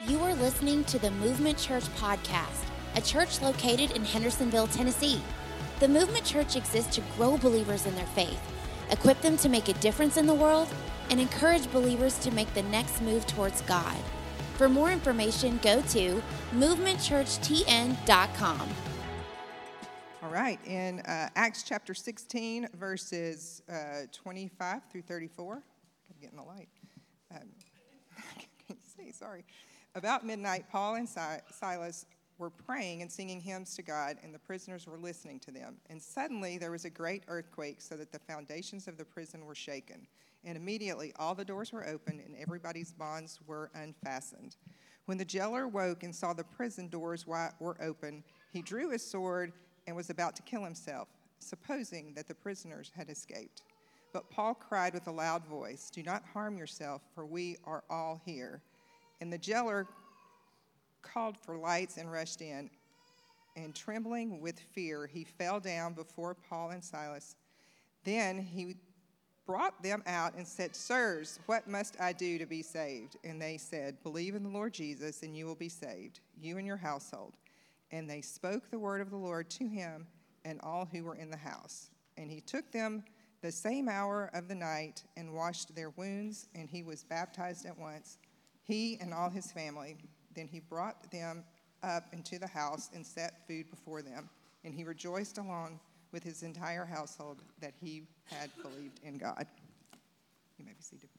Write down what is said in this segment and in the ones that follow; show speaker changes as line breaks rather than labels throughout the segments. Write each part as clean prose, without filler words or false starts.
You are listening to the Movement Church Podcast, a church located in Hendersonville, Tennessee. The Movement Church exists to grow believers in their faith, equip them to make a difference in the world, and encourage believers to make the next move towards God. For more information, go to movementchurchtn.com.
All right, in Acts chapter 16, verses 25 through 34. I'm getting the light. I can't see, sorry. About midnight, Paul and Silas were praying and singing hymns to God, and the prisoners were listening to them. And suddenly there was a great earthquake, so that the foundations of the prison were shaken. And immediately all the doors were opened, and everybody's bonds were unfastened. When the jailer woke and saw the prison doors were open, he drew his sword and was about to kill himself, supposing that the prisoners had escaped. But Paul cried with a loud voice, "Do not harm yourself, for we are all here." And the jailer called for lights and rushed in. And trembling with fear, he fell down before Paul and Silas. Then he brought them out and said, "Sirs, what must I do to be saved?" And they said, "Believe in the Lord Jesus, and you will be saved, you and your household." And they spoke the word of the Lord to him and all who were in the house. And he took them the same hour of the night and washed their wounds, and he was baptized at once, he and all his family. Then he brought them up into the house and set food before them. And he rejoiced along with his entire household that he had believed in God. You may be seated.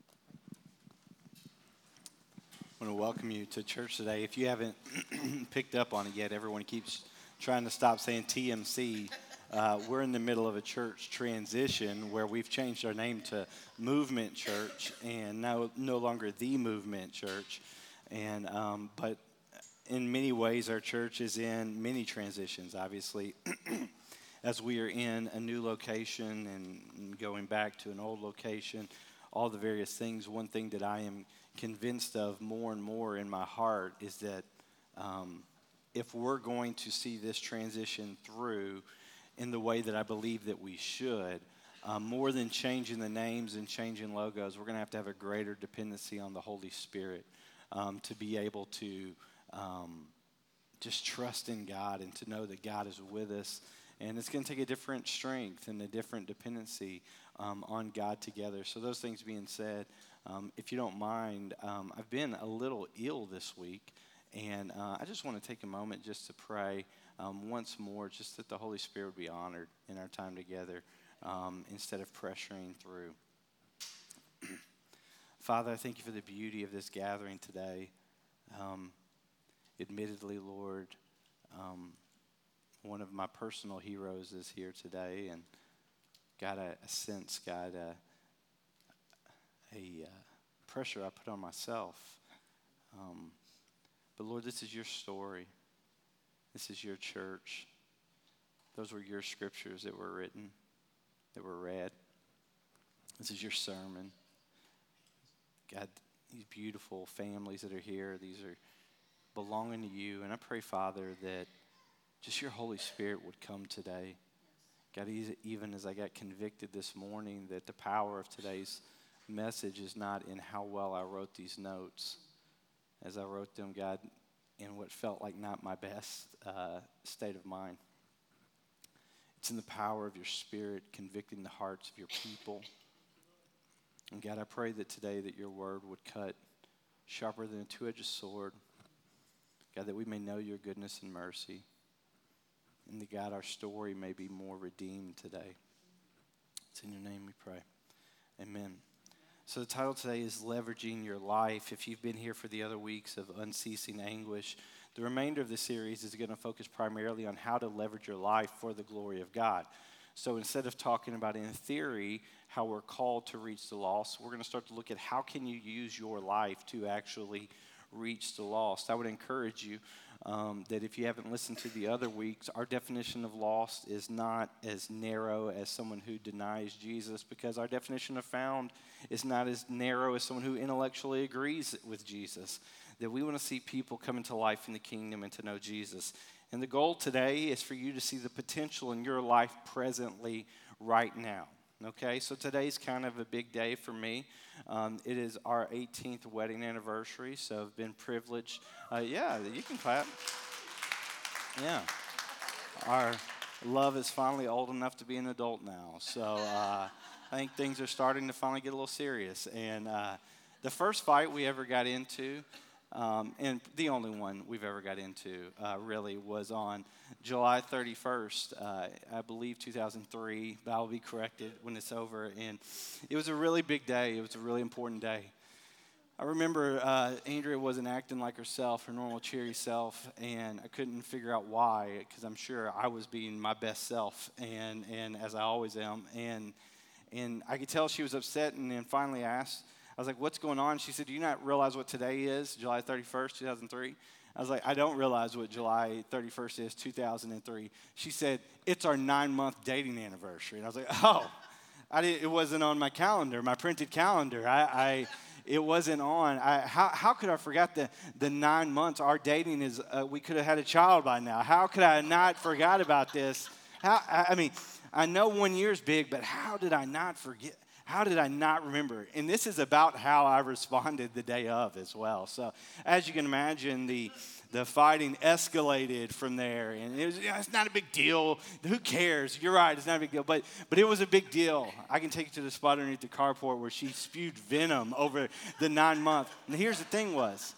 I want to welcome you to church today. If you haven't picked up on it yet, everyone keeps trying to stop saying TMC. We're in the middle of a church transition where we've changed our name to Movement Church, and now no longer the Movement Church. And but in many ways, our church is in many transitions, obviously. As we are in a new location and going back to an old location, all the various things, one thing that I am convinced of more and more in my heart is that if we're going to see this transition through in the way that I believe that we should, more than changing the names and changing logos, we're going to have a greater dependency on the Holy Spirit to be able to just trust in God and to know that God is with us. And it's going to take a different strength and a different dependency on God together. So those things being said, if you don't mind, I've been a little ill this week, and I just want to take a moment just to pray once more, just that the Holy Spirit would be honored in our time together instead of pressuring through. Father, I thank you for the beauty of this gathering today. Admittedly, Lord, one of my personal heroes is here today, and God, I sense, God, a pressure I put on myself. But Lord, this is your story. This is your church. Those were your scriptures that were written, that were read. This is your sermon. God, these beautiful families that are here, these are belonging to you. And I pray, Father, that just your Holy Spirit would come today. God, even as I got convicted this morning, that the power of today's message is not in how well I wrote these notes, as I wrote them, God, in what felt like not my best state of mind. It's in the power of your Spirit convicting the hearts of your people. And God, I pray that today that your word would cut sharper than a two-edged sword. God, that we may know your goodness and mercy. And that, God, our story may be more redeemed today. It's in your name we pray. Amen. So the title today is Leveraging Your Life. If you've been here for the other weeks of Unceasing Anguish, the remainder of the series is going to focus primarily on how to leverage your life for the glory of God. So instead of talking about in theory how we're called to reach the lost, we're going to start to look at how can you use your life to actually reach the lost. I would encourage you that if you haven't listened to the other weeks, our definition of lost is not as narrow as someone who denies Jesus, because our definition of found is not as narrow as someone who intellectually agrees with Jesus. That we want to see people come into life in the kingdom and to know Jesus. And the goal today is for you to see the potential in your life presently, right now. Okay, so today's kind of a big day for me. It is our 18th wedding anniversary, so I've been privileged. Yeah, you can clap. Yeah. Our love is finally old enough to be an adult now. So I think things are starting to finally get a little serious. And the first fight we ever got into, and the only one we've ever got into really was on July 31st, I believe 2003, but I'll be corrected when it's over. And it was a really big day. It was a really important day. I remember Andrea wasn't acting like herself, her normal cheery self, and I couldn't figure out why, because I'm sure I was being my best self, and as I always am. And I could tell she was upset, and then finally I asked, I was like, what's going on? She said, do you not realize what today is, July 31st, 2003? I was like, I don't realize what July 31st is, 2003. She said, it's our 9-month dating anniversary. And I was like, oh, it wasn't on my calendar, my printed calendar. It wasn't on. How could I forget the 9 months? Our dating is, we could have had a child by now. How could I not forgot about this? I mean, I know 1 year is big, but how did I not forget? How did I not remember? And this is about how I responded the day of as well. So as you can imagine, the fighting escalated from there. And it was, it's not a big deal. Who cares? You're right, it's not a big deal. But it was a big deal. I can take you to the spot underneath the carport where she spewed venom over the 9 months. And here's the thing was,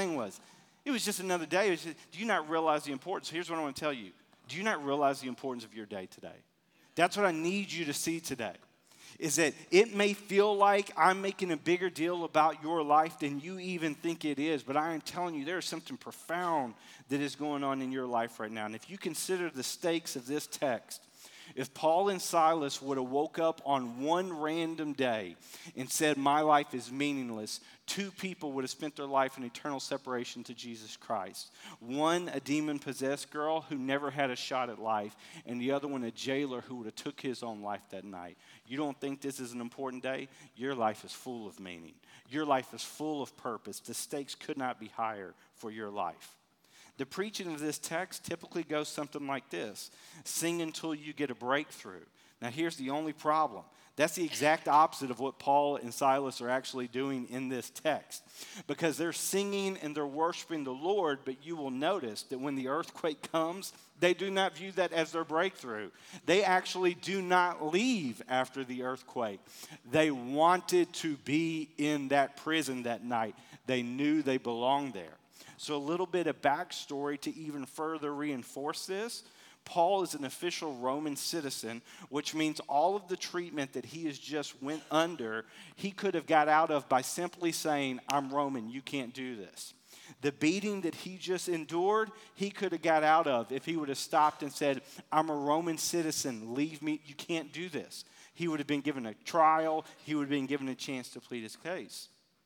it was just another day. Do you not realize the importance? Here's what I want to tell you. Do you not realize the importance of your day today? That's what I need you to see today. Is that it may feel like I'm making a bigger deal about your life than you even think it is, but I am telling you there is something profound that is going on in your life right now. And if you consider the stakes of this text, if Paul and Silas would have woke up on one random day and said, my life is meaningless, 2 people would have spent their life in eternal separation to Jesus Christ. One, a demon-possessed girl who never had a shot at life, and the other one, a jailer who would have took his own life that night. You don't think this is an important day? Your life is full of meaning. Your life is full of purpose. The stakes could not be higher for your life. The preaching of this text typically goes something like this: sing until you get a breakthrough. Now here's the only problem. That's the exact opposite of what Paul and Silas are actually doing in this text. Because they're singing and they're worshiping the Lord, but you will notice that when the earthquake comes, they do not view that as their breakthrough. They actually do not leave after the earthquake. They wanted to be in that prison that night. They knew they belonged there. So a little bit of backstory to even further reinforce this. Paul is an official Roman citizen, which means all of the treatment that he has just went under, he could have got out of by simply saying, I'm Roman, you can't do this. The beating that he just endured, he could have got out of if he would have stopped and said, I'm a Roman citizen, leave me, you can't do this. He would have been given a trial, he would have been given a chance to plead his case.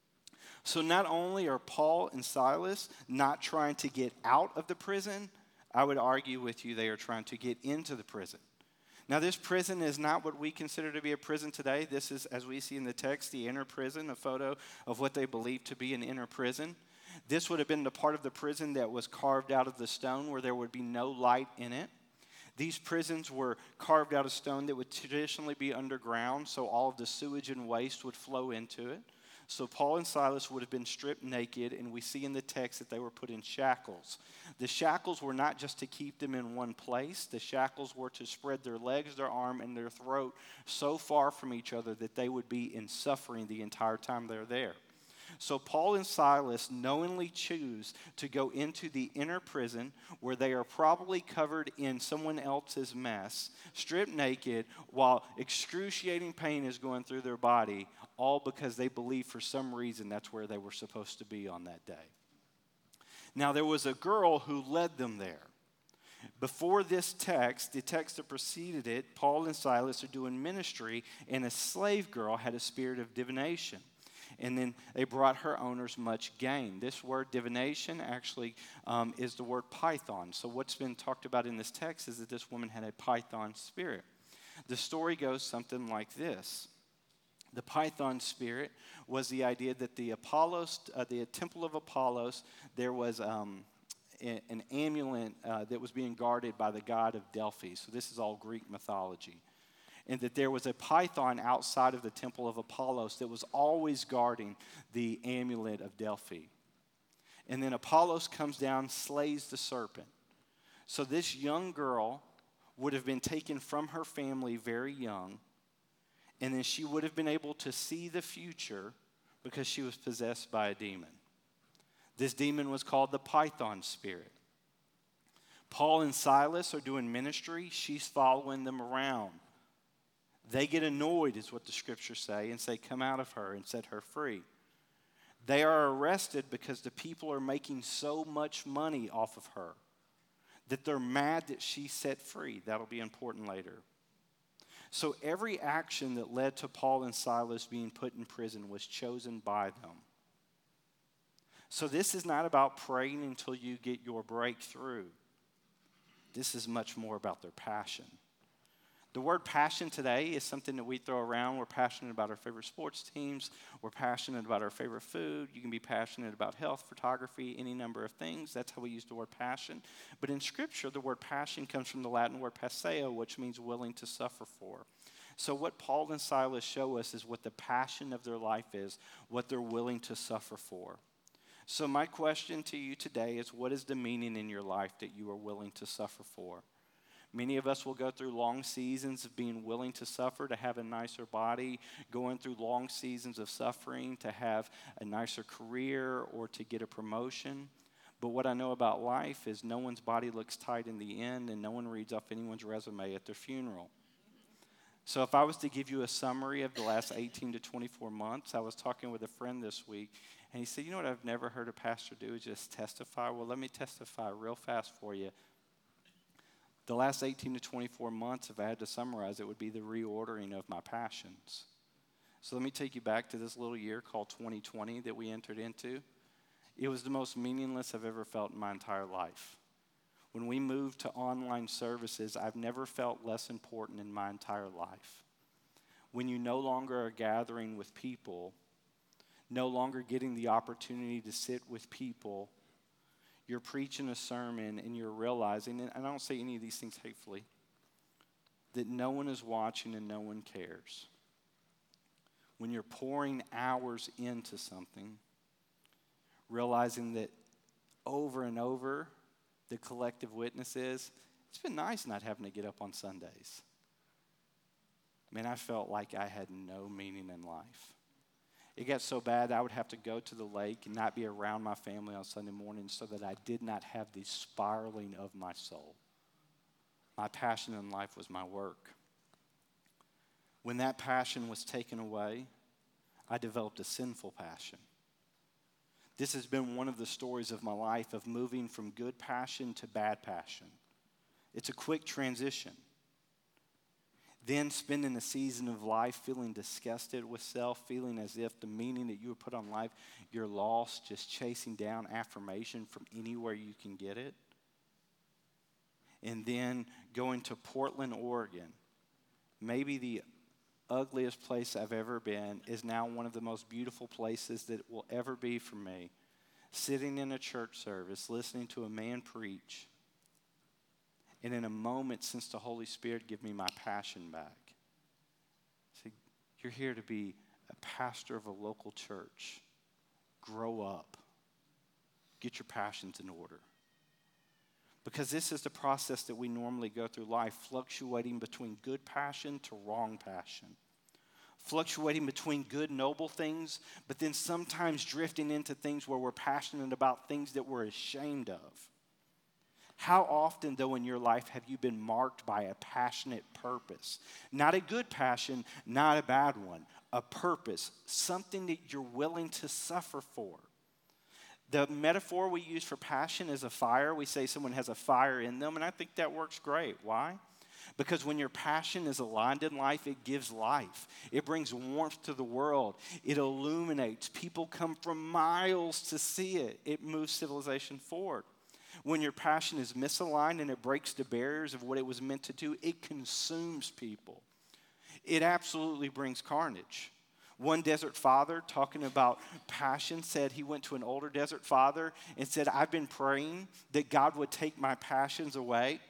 So not only are Paul and Silas not trying to get out of the prison, I would argue with you they are trying to get into the prison. Now, this prison is not what we consider to be a prison today. This is, as we see in the text, the inner prison, a photo of what they believe to be an inner prison. This would have been the part of the prison that was carved out of the stone where there would be no light in it. These prisons were carved out of stone that would traditionally be underground, so all of the sewage and waste would flow into it. So Paul and Silas would have been stripped naked, and we see in the text that they were put in shackles. The shackles were not just to keep them in one place. The shackles were to spread their legs, their arm, and their throat so far from each other that they would be in suffering the entire time they're there. So Paul and Silas knowingly choose to go into the inner prison where they are probably covered in someone else's mess, stripped naked, while excruciating pain is going through their body, all because they believe for some reason that's where they were supposed to be on that day. Now, there was a girl who led them there. Before this text, the text that preceded it, Paul and Silas are doing ministry, and a slave girl had a spirit of divination. And then they brought her owners much gain. This word divination actually is the word python. So what's been talked about in this text is that this woman had a python spirit. The story goes something like this. The python spirit was the idea that the temple of Apollos, there was an amulet that was being guarded by the god of Delphi. So this is all Greek mythology. and that there was a python outside of the temple of Apollos that was always guarding the amulet of Delphi. And then Apollos comes down, slays the serpent. So this young girl would have been taken from her family very young, and then she would have been able to see the future because she was possessed by a demon. This demon was called the Python spirit. Paul and Silas are doing ministry. She's following them around. They get annoyed, is what the scriptures say, and say, come out of her and set her free. They are arrested because the people are making so much money off of her that they're mad that she's set free. That'll be important later. So every action that led to Paul and Silas being put in prison was chosen by them. So this is not about praying until you get your breakthrough. This is much more about their passion. The word passion today is something that we throw around. We're passionate about our favorite sports teams. We're passionate about our favorite food. You can be passionate about health, photography, any number of things. That's how we use the word passion. But in Scripture, the word passion comes from the Latin word passeo, which means willing to suffer for. So what Paul and Silas show us is what the passion of their life is, what they're willing to suffer for. So my question to you today is, what is the meaning in your life that you are willing to suffer for? Many of us will go through long seasons of being willing to suffer to have a nicer body, going through long seasons of suffering to have a nicer career or to get a promotion. But what I know about life is no one's body looks tight in the end, and no one reads off anyone's resume at their funeral. So if I was to give you a summary of the last 18 to 24 months, I was talking with a friend this week, and he said, you know what I've never heard a pastor do is just testify. Well, let me testify real fast for you. The last 18 to 24 months, if I had to summarize, it would be the reordering of my passions. So let me take you back to this little year called 2020 that we entered into. It was the most meaningless I've ever felt in my entire life. When we moved to online services, I've never felt less important in my entire life. When you no longer are gathering with people, no longer getting the opportunity to sit with people, you're preaching a sermon and you're realizing, and I don't say any of these things hatefully, that no one is watching and no one cares. When you're pouring hours into something, realizing that over and over, the collective witness is, it's been nice not having to get up on Sundays. Man, I felt like I had no meaning in life. It got so bad I would have to go to the lake and not be around my family on Sunday mornings so that I did not have the spiraling of my soul. My passion in life was my work. When that passion was taken away, I developed a sinful passion. This has been one of the stories of my life of moving from good passion to bad passion. It's a quick transition. Then spending a season of life feeling disgusted with self, feeling as if the meaning that you were put on life, you're lost, just chasing down affirmation from anywhere you can get it. And then going to Portland, Oregon, maybe the ugliest place I've ever been, is now one of the most beautiful places that it will ever be for me. Sitting in a church service, listening to a man preach, and in a moment, since the Holy Spirit give me my passion back. See, you're here to be a pastor of a local church. Grow up. Get your passions in order. Because this is the process that we normally go through life, fluctuating between good passion to wrong passion. Fluctuating between good, noble things, but then sometimes drifting into things where we're passionate about things that we're ashamed of. How often, though, in your life have you been marked by a passionate purpose? Not a good passion, not a bad one. A purpose, something that you're willing to suffer for. The metaphor we use for passion is a fire. We say someone has a fire in them, and I think that works great. Why? Because when your passion is aligned in life, it gives life. It brings warmth to the world. It illuminates. People come from miles to see it. It moves civilization forward. When your passion is misaligned and it breaks the barriers of what it was meant to do, it consumes people. It absolutely brings carnage. One desert father talking about passion said he went to an older desert father and said, I've been praying that God would take my passions away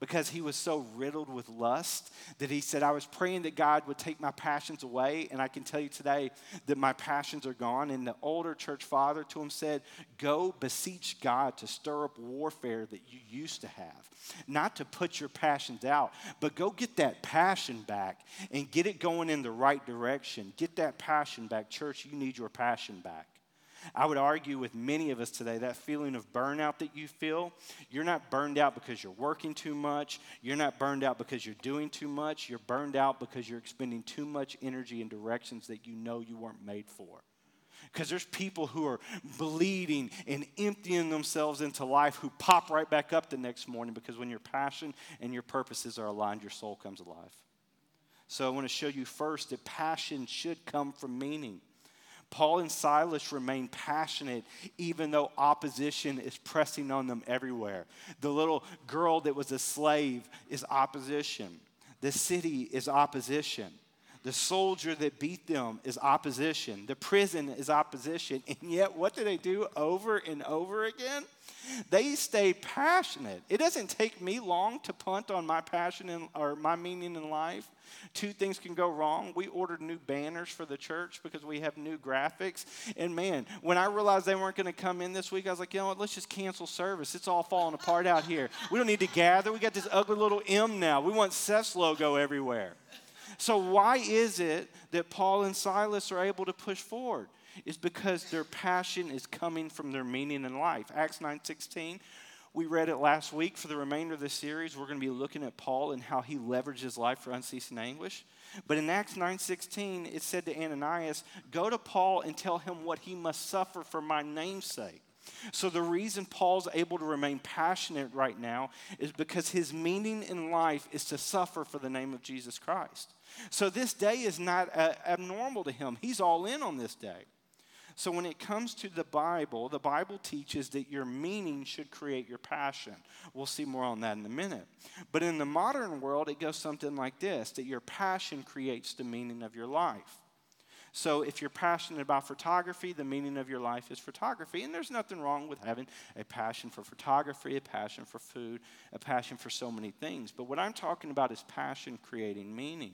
because he was so riddled with lust that he said, I was praying that God would take my passions away, and I can tell you today that my passions are gone. And the older church father to him said, go beseech God to stir up warfare that you used to have. Not to put your passions out, but go get that passion back and get it going in the right direction. Get that passion back. Church, you need your passion back. I would argue with many of us today, that feeling of burnout that you feel, you're not burned out because you're working too much. You're not burned out because you're doing too much. You're burned out because you're expending too much energy in directions that you know you weren't made for. Because there's people who are bleeding and emptying themselves into life who pop right back up the next morning, because when your passion and your purposes are aligned, your soul comes alive. So I want to show you first that passion should come from meaning. Paul and Silas remain passionate even though opposition is pressing on them everywhere. The little girl that was a slave is opposition. The city is opposition. The soldier that beat them is opposition. The prison is opposition. And yet, what do they do over and over again? They stay passionate. It doesn't take me long to punt on my passion or my meaning in life. Two things can go wrong. We ordered new banners for the church because we have new graphics. And man, when I realized they weren't going to come in this week, I was like, you know what, let's just cancel service. It's all falling apart out here. We don't need to gather. We got this ugly little M now. We want Seth's logo everywhere. So why is it that Paul and Silas are able to push forward? It's because their passion is coming from their meaning in life. Acts 9:16, we read it last week. For the remainder of the series, we're going to be looking at Paul and how he leveraged his life for unceasing anguish. But in Acts 9:16, it said to Ananias, go to Paul and tell him what he must suffer for my name's sake. So the reason Paul's able to remain passionate right now is because his meaning in life is to suffer for the name of Jesus Christ. So this day is not abnormal to him. He's all in on this day. So when it comes to the Bible teaches that your meaning should create your passion. We'll see more on that in a minute. But in the modern world, it goes something like this, that your passion creates the meaning of your life. So if you're passionate about photography, the meaning of your life is photography. And there's nothing wrong with having a passion for photography, a passion for food, a passion for so many things. But what I'm talking about is passion creating meaning.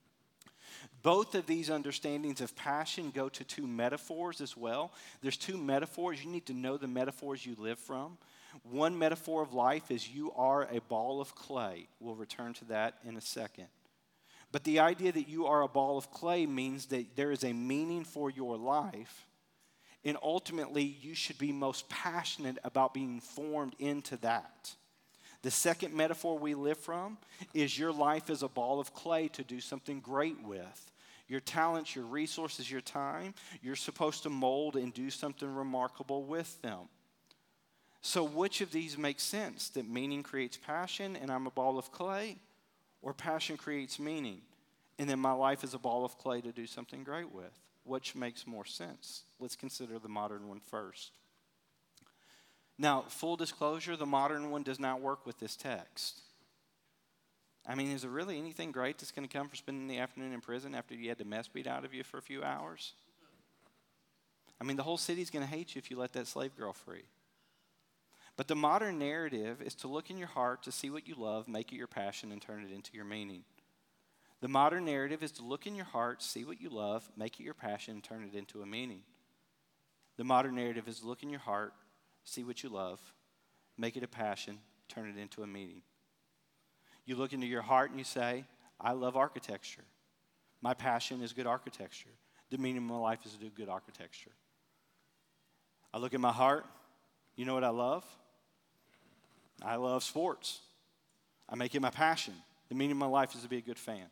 Both of these understandings of passion go to two metaphors as well. There's two metaphors. You need to know the metaphors you live from. One metaphor of life is you are a ball of clay. We'll return to that in a second. But the idea that you are a ball of clay means that there is a meaning for your life, and ultimately you should be most passionate about being formed into that. The second metaphor we live from is your life is a ball of clay to do something great with. Your talents, your resources, your time, you're supposed to mold and do something remarkable with them. So which of these makes sense? That meaning creates passion and I'm a ball of clay? Or passion creates meaning, and then my life is a ball of clay to do something great with? Which makes more sense? Let's consider the modern one first. Now, full disclosure, the modern one does not work with this text. I mean, is there really anything great that's going to come from spending the afternoon in prison after you had the mess beat out of you for a few hours? I mean, the whole city's going to hate you if you let that slave girl free. But the modern narrative is to look in your heart to see what you love, make it your passion, and turn it into your meaning. The modern narrative is to look in your heart, see what you love, make it your passion, and turn it into a meaning. The modern narrative is to look in your heart, see what you love, make it a passion, turn it into a meaning. You look into your heart and you say, I love architecture. My passion is good architecture. The meaning of my life is to do good architecture. I look in my heart, you know what I love? I love sports. I make it my passion. The meaning of my life is to be a good fan.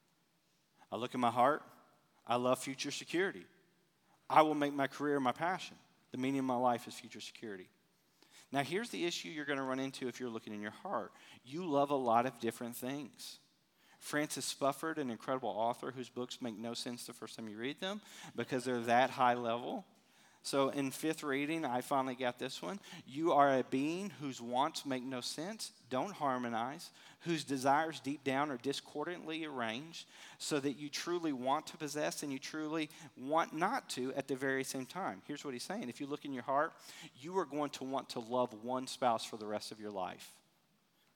I look in my heart. I love future security. I will make my career my passion. The meaning of my life is future security. Now, here's the issue you're going to run into if you're looking in your heart. You love a lot of different things. Francis Spufford, an incredible author whose books make no sense the first time you read them because they're that high level. So in fifth reading, I finally got this one. You are a being whose wants make no sense, don't harmonize, whose desires deep down are discordantly arranged, so that you truly want to possess and you truly want not to at the very same time. Here's what he's saying. If you look in your heart, you are going to want to love one spouse for the rest of your life.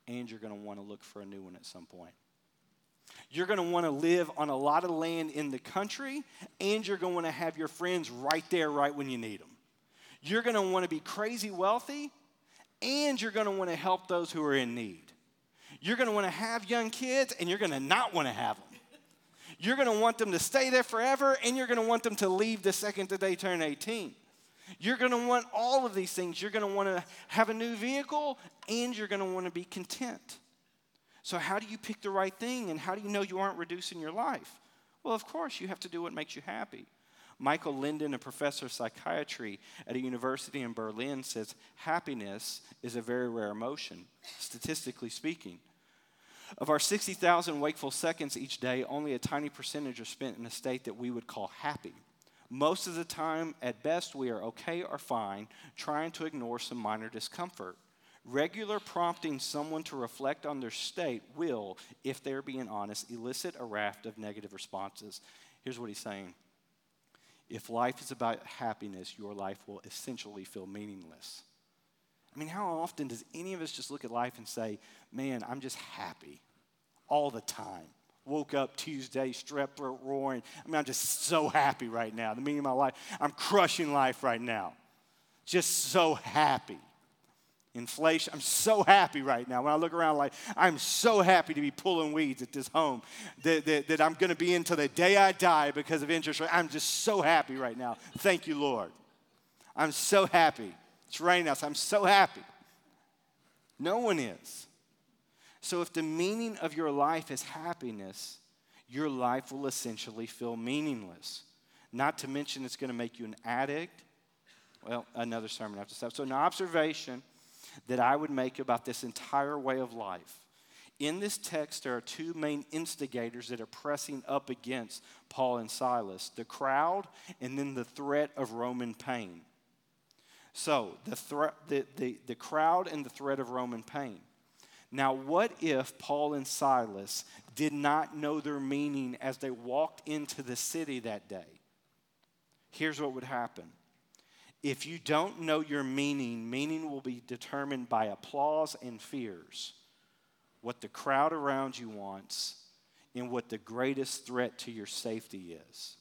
and you're going to want to look for a new one at some point. You're going to want to live on a lot of land in the country, and you're going to want to have your friends right there right when you need them. You're going to want to be crazy wealthy, and you're going to want to help those who are in need. You're going to want to have young kids, and you're going to not want to have them. You're going to want them to stay there forever, and you're going to want them to leave the second that they turn 18. You're going to want all of these things. You're going to want to have a new vehicle, and you're going to want to be content. So how do you pick the right thing, and how do you know you aren't reducing your life? Well, of course, you have to do what makes you happy. Michael Linden, a professor of psychiatry at a university in Berlin, says happiness is a very rare emotion, statistically speaking. Of our 60,000 wakeful seconds each day, only a tiny percentage are spent in a state that we would call happy. Most of the time, at best, we are okay or fine, trying to ignore some minor discomfort. Regular prompting someone to reflect on their state will, if they're being honest, elicit a raft of negative responses. Here's what he's saying. If life is about happiness, your life will essentially feel meaningless. I mean, how often does any of us just look at life and say, man, I'm just happy all the time. Woke up Tuesday, strep throat roaring. I mean, I'm just so happy right now. The meaning of my life, I'm crushing life right now. Just so happy. Inflation, I'm so happy right now. When I look around, like, I'm so happy to be pulling weeds at this home that I'm going to be in till the day I die because of interest rate. I'm just so happy right now. Thank you, Lord. I'm so happy. It's raining out, so I'm so happy. No one is. So if the meaning of your life is happiness, your life will essentially feel meaningless. Not to mention it's going to make you an addict. Well, another sermon I have to stop. So an observation that I would make about this entire way of life. In this text, there are two main instigators that are pressing up against Paul and Silas, the crowd and then the threat of Roman pain. So the crowd and the threat of Roman pain. Now, what if Paul and Silas did not know their meaning as they walked into the city that day? Here's what would happen. If you don't know your meaning will be determined by applause and fears, what the crowd around you wants, and what the greatest threat to your safety is.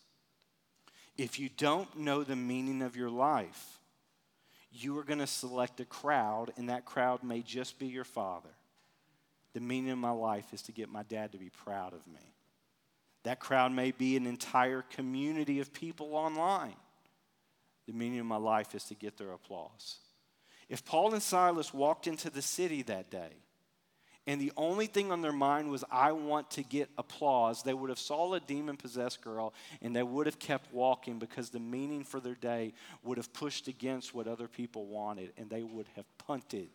If you don't know the meaning of your life, you are going to select a crowd, and that crowd may just be your father. The meaning of my life is to get my dad to be proud of me. That crowd may be an entire community of people online. The meaning of my life is to get their applause. If Paul and Silas walked into the city that day, and the only thing on their mind was, I want to get applause, they would have saw a demon-possessed girl, and they would have kept walking because the meaning for their day would have pushed against what other people wanted, and they would have punted.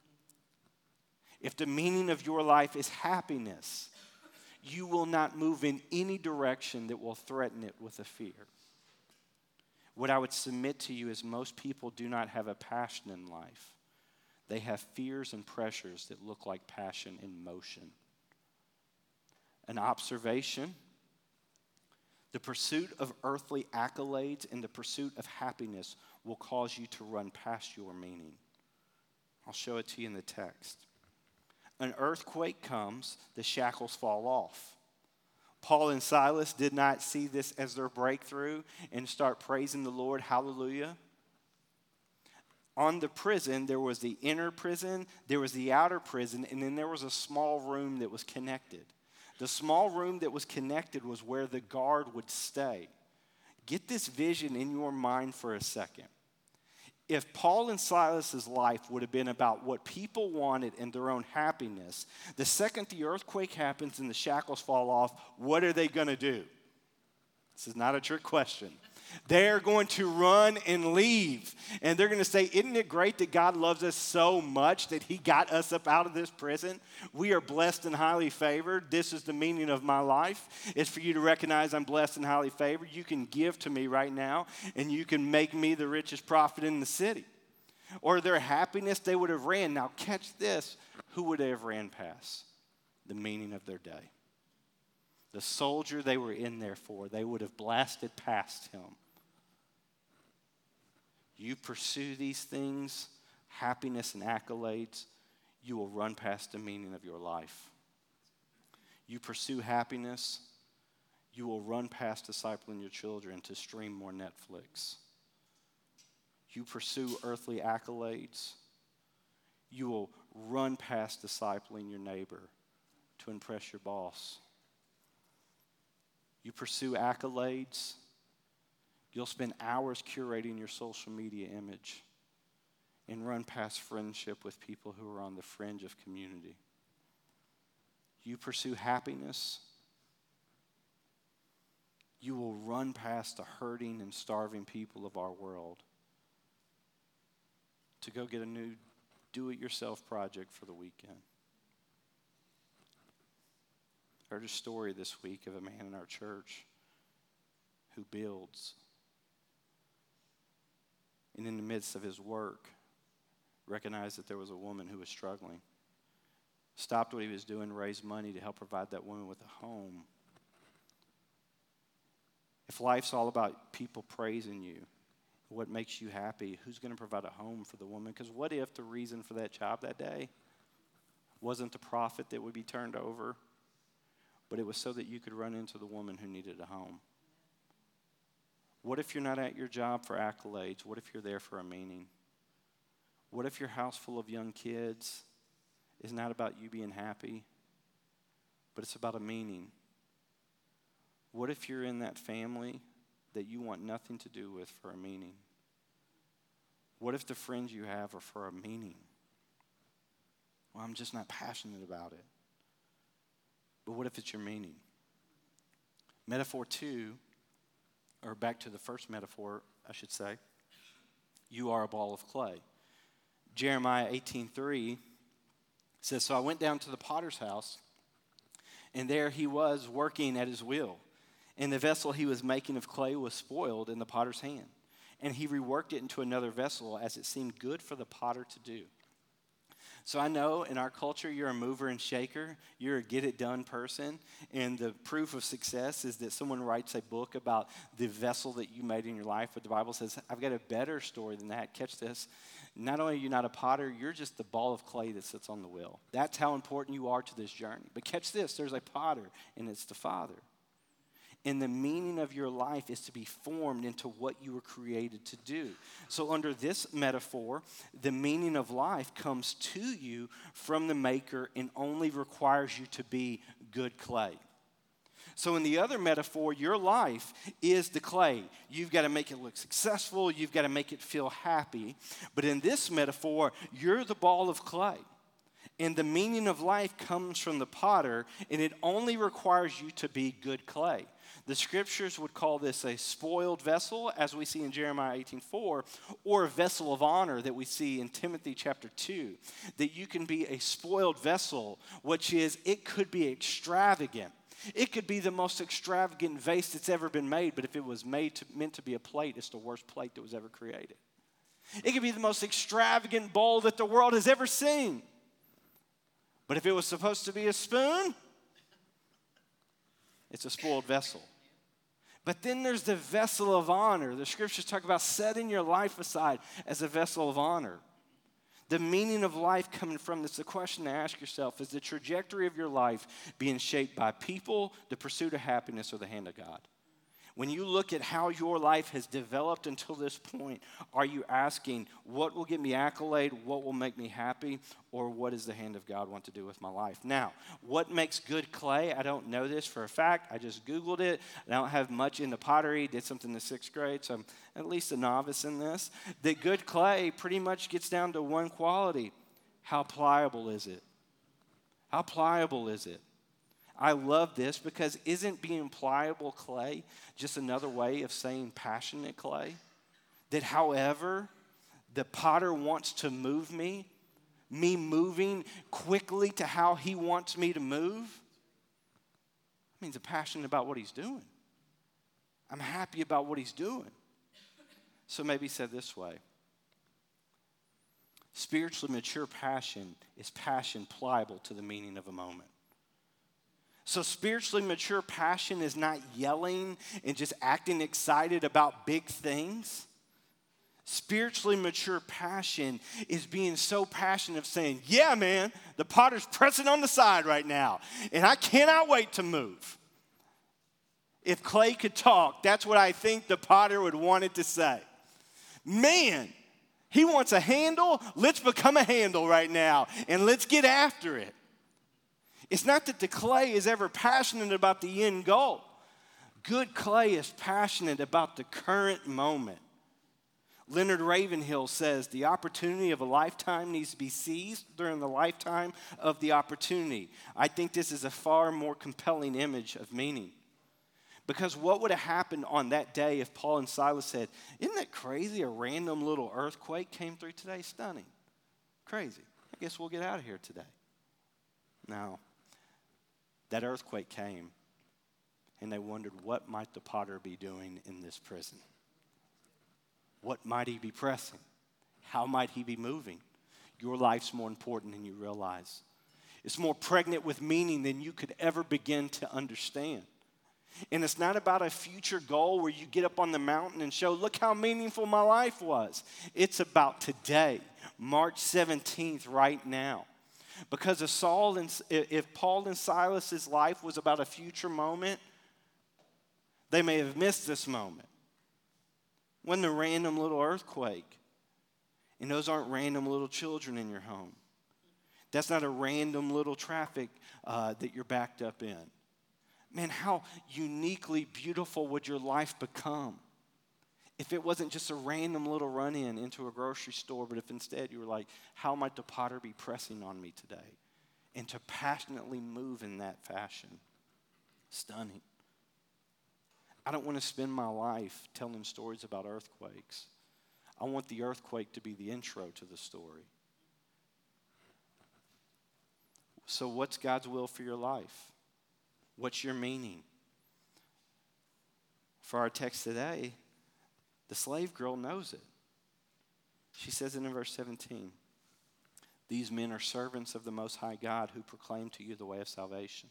If the meaning of your life is happiness, you will not move in any direction that will threaten it with a fear. What I would submit to you is most people do not have a passion in life. They have fears and pressures that look like passion in motion. An observation, the pursuit of earthly accolades and the pursuit of happiness will cause you to run past your meaning. I'll show it to you in the text. An earthquake comes, the shackles fall off. Paul and Silas did not see this as their breakthrough and start praising the Lord, hallelujah. On the prison, there was the inner prison, there was the outer prison, and then there was a small room that was connected. The small room that was connected was where the guard would stay. Get this vision in your mind for a second. If Paul and Silas's life would have been about what people wanted and their own happiness, the second the earthquake happens and the shackles fall off, what are they going to do? This is not a trick question. They're going to run and leave. And they're going to say, isn't it great that God loves us so much that he got us up out of this prison? We are blessed and highly favored. This is the meaning of my life. It's for you to recognize I'm blessed and highly favored. You can give to me right now, and you can make me the richest prophet in the city. Or their happiness, they would have ran. Now catch this. Who would they have ran past? The meaning of their day. The soldier they were in there for, they would have blasted past him. You pursue these things, happiness and accolades, you will run past the meaning of your life. You pursue happiness, you will run past discipling your children to stream more Netflix. You pursue earthly accolades, you will run past discipling your neighbor to impress your boss. You pursue accolades, you'll spend hours curating your social media image and run past friendship with people who are on the fringe of community. You pursue happiness, you will run past the hurting and starving people of our world to go get a new do-it-yourself project for the weekend. I heard a story this week of a man in our church who builds. And in the midst of his work, recognized that there was a woman who was struggling. Stopped what he was doing, raised money to help provide that woman with a home. If life's all about people praising you, what makes you happy, who's going to provide a home for the woman? Because what if the reason for that job that day wasn't the profit that would be turned over, but it was so that you could run into the woman who needed a home? What if you're not at your job for accolades? What if you're there for a meaning? What if your house full of young kids is not about you being happy, but it's about a meaning? What if you're in that family that you want nothing to do with for a meaning? What if the friends you have are for a meaning? Well, I'm just not passionate about it. But what if it's your meaning? Metaphor 2, or back to the first metaphor, I should say, you are a ball of clay. Jeremiah 18:3 says, so I went down to the potter's house, and there he was working at his wheel. And the vessel he was making of clay was spoiled in the potter's hand. And he reworked it into another vessel as it seemed good for the potter to do. So I know in our culture you're a mover and shaker. You're a get-it-done person. And the proof of success is that someone writes a book about the vessel that you made in your life. But the Bible says, I've got a better story than that. Catch this. Not only are you not a potter, you're just the ball of clay that sits on the wheel. That's how important you are to this journey. But catch this. There's a potter, and it's the Father. And the meaning of your life is to be formed into what you were created to do. So under this metaphor, the meaning of life comes to you from the Maker and only requires you to be good clay. So in the other metaphor, your life is the clay. You've got to make it look successful. You've got to make it feel happy. But in this metaphor, you're the ball of clay. And the meaning of life comes from the potter, and it only requires you to be good clay. The scriptures would call this a spoiled vessel, as we see in Jeremiah 18:4, or a vessel of honor that we see in Timothy chapter 2. That you can be a spoiled vessel, which is, it could be extravagant. It could be the most extravagant vase that's ever been made, but if it was meant to be a plate, it's the worst plate that was ever created. It could be the most extravagant bowl that the world has ever seen. But if it was supposed to be a spoon, it's a spoiled vessel. But then there's the vessel of honor. The scriptures talk about setting your life aside as a vessel of honor. The meaning of life coming from this, the question to ask yourself, is the trajectory of your life being shaped by people, the pursuit of happiness, or the hand of God? When you look at how your life has developed until this point, are you asking, what will get me accolade, what will make me happy, or what does the hand of God want to do with my life? Now, what makes good clay? I don't know this for a fact. I just Googled it. I don't have much into pottery. Did something in the 6th grade, so I'm at least a novice in this. The good clay pretty much gets down to one quality. How pliable is it? How pliable is it? I love this because isn't being pliable clay just another way of saying passionate clay? That however the potter wants to move me moving quickly to how he wants me to move, means I'm passionate about what he's doing. I'm happy about what he's doing. So maybe said this way. Spiritually mature passion is passion pliable to the meaning of a moment. So spiritually mature passion is not yelling and just acting excited about big things. Spiritually mature passion is being so passionate of saying, yeah, man, the potter's pressing on the side right now, and I cannot wait to move. If clay could talk, that's what I think the potter would want it to say. Man, he wants a handle. Let's become a handle right now, and let's get after it. It's not that the clay is ever passionate about the end goal. Good clay is passionate about the current moment. Leonard Ravenhill says the opportunity of a lifetime needs to be seized during the lifetime of the opportunity. I think this is a far more compelling image of meaning. Because what would have happened on that day if Paul and Silas said, isn't that crazy? A random little earthquake came through today? Stunning. Crazy. I guess we'll get out of here today. No. That earthquake came, and they wondered, what might the potter be doing in this prison? What might he be pressing? How might he be moving? Your life's more important than you realize. It's more pregnant with meaning than you could ever begin to understand. And it's not about a future goal where you get up on the mountain and show, look how meaningful my life was. It's about today, March 17th, right now. Because if Paul and Silas's life was about a future moment, they may have missed this moment. Wasn't a random little earthquake. And those aren't random little children in your home. That's not a random little traffic that you're backed up in. Man, how uniquely beautiful would your life become if it wasn't just a random little run-in into a grocery store, but if instead you were like, how might the potter be pressing on me today? And to passionately move in that fashion. Stunning. I don't want to spend my life telling stories about earthquakes. I want the earthquake to be the intro to the story. So what's God's will for your life? What's your meaning? For our text today, the slave girl knows it. She says it in verse 17. These men are servants of the Most High God who proclaim to you the way of salvation.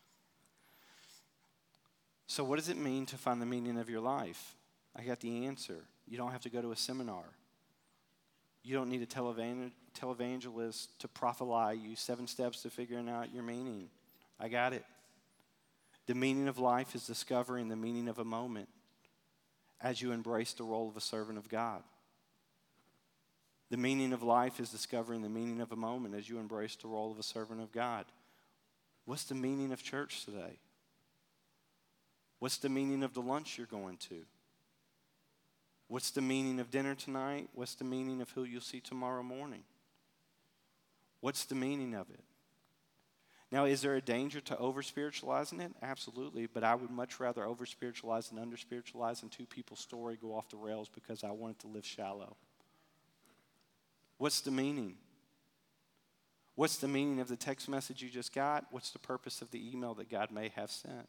So what does it mean to find the meaning of your life? I got the answer. You don't have to go to a seminar. You don't need a televangelist to prophesy you 7 steps to figuring out your meaning. I got it. The meaning of life is discovering the meaning of a moment as you embrace the role of a servant of God. The meaning of life is discovering the meaning of a moment as you embrace the role of a servant of God. What's the meaning of church today? What's the meaning of the lunch you're going to? What's the meaning of dinner tonight? What's the meaning of who you'll see tomorrow morning? What's the meaning of it? Now, is there a danger to over-spiritualizing it? Absolutely, but I would much rather over-spiritualize than under-spiritualize and 2 people's story go off the rails because I want it to live shallow. What's the meaning? What's the meaning of the text message you just got? What's the purpose of the email that God may have sent?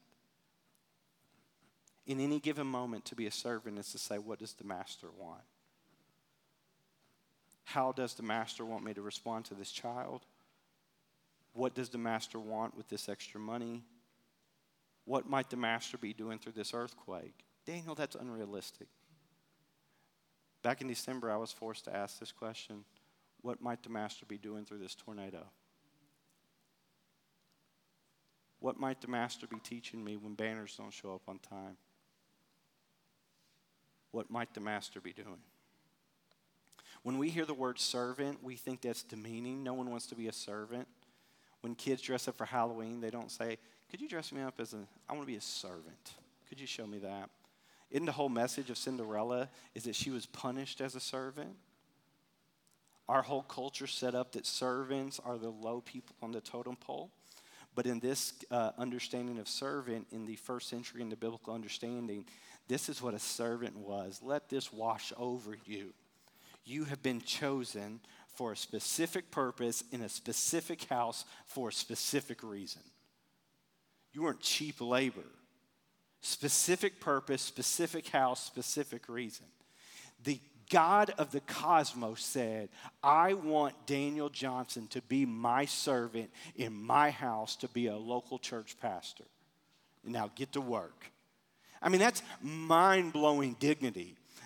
In any given moment, to be a servant is to say, what does the master want? How does the master want me to respond to this child? What does the master want with this extra money? What might the master be doing through this earthquake? Daniel, that's unrealistic. Back in December, I was forced to ask this question. What might the master be doing through this tornado? What might the master be teaching me when banners don't show up on time? What might the master be doing? When we hear the word servant, we think that's demeaning. No one wants to be a servant. When kids dress up for Halloween, they don't say, could you dress me up I want to be a servant. Could you show me that? Isn't the whole message of Cinderella is that she was punished as a servant? Our whole culture set up that servants are the low people on the totem pole. But in this understanding of servant, in the first century, in the biblical understanding, this is what a servant was. Let this wash over you. You have been chosen for a specific purpose in a specific house for a specific reason. You weren't cheap labor. Specific purpose, specific house, specific reason. The God of the cosmos said, I want Daniel Johnson to be my servant in my house to be a local church pastor. Now get to work. I mean, that's mind-blowing dignity.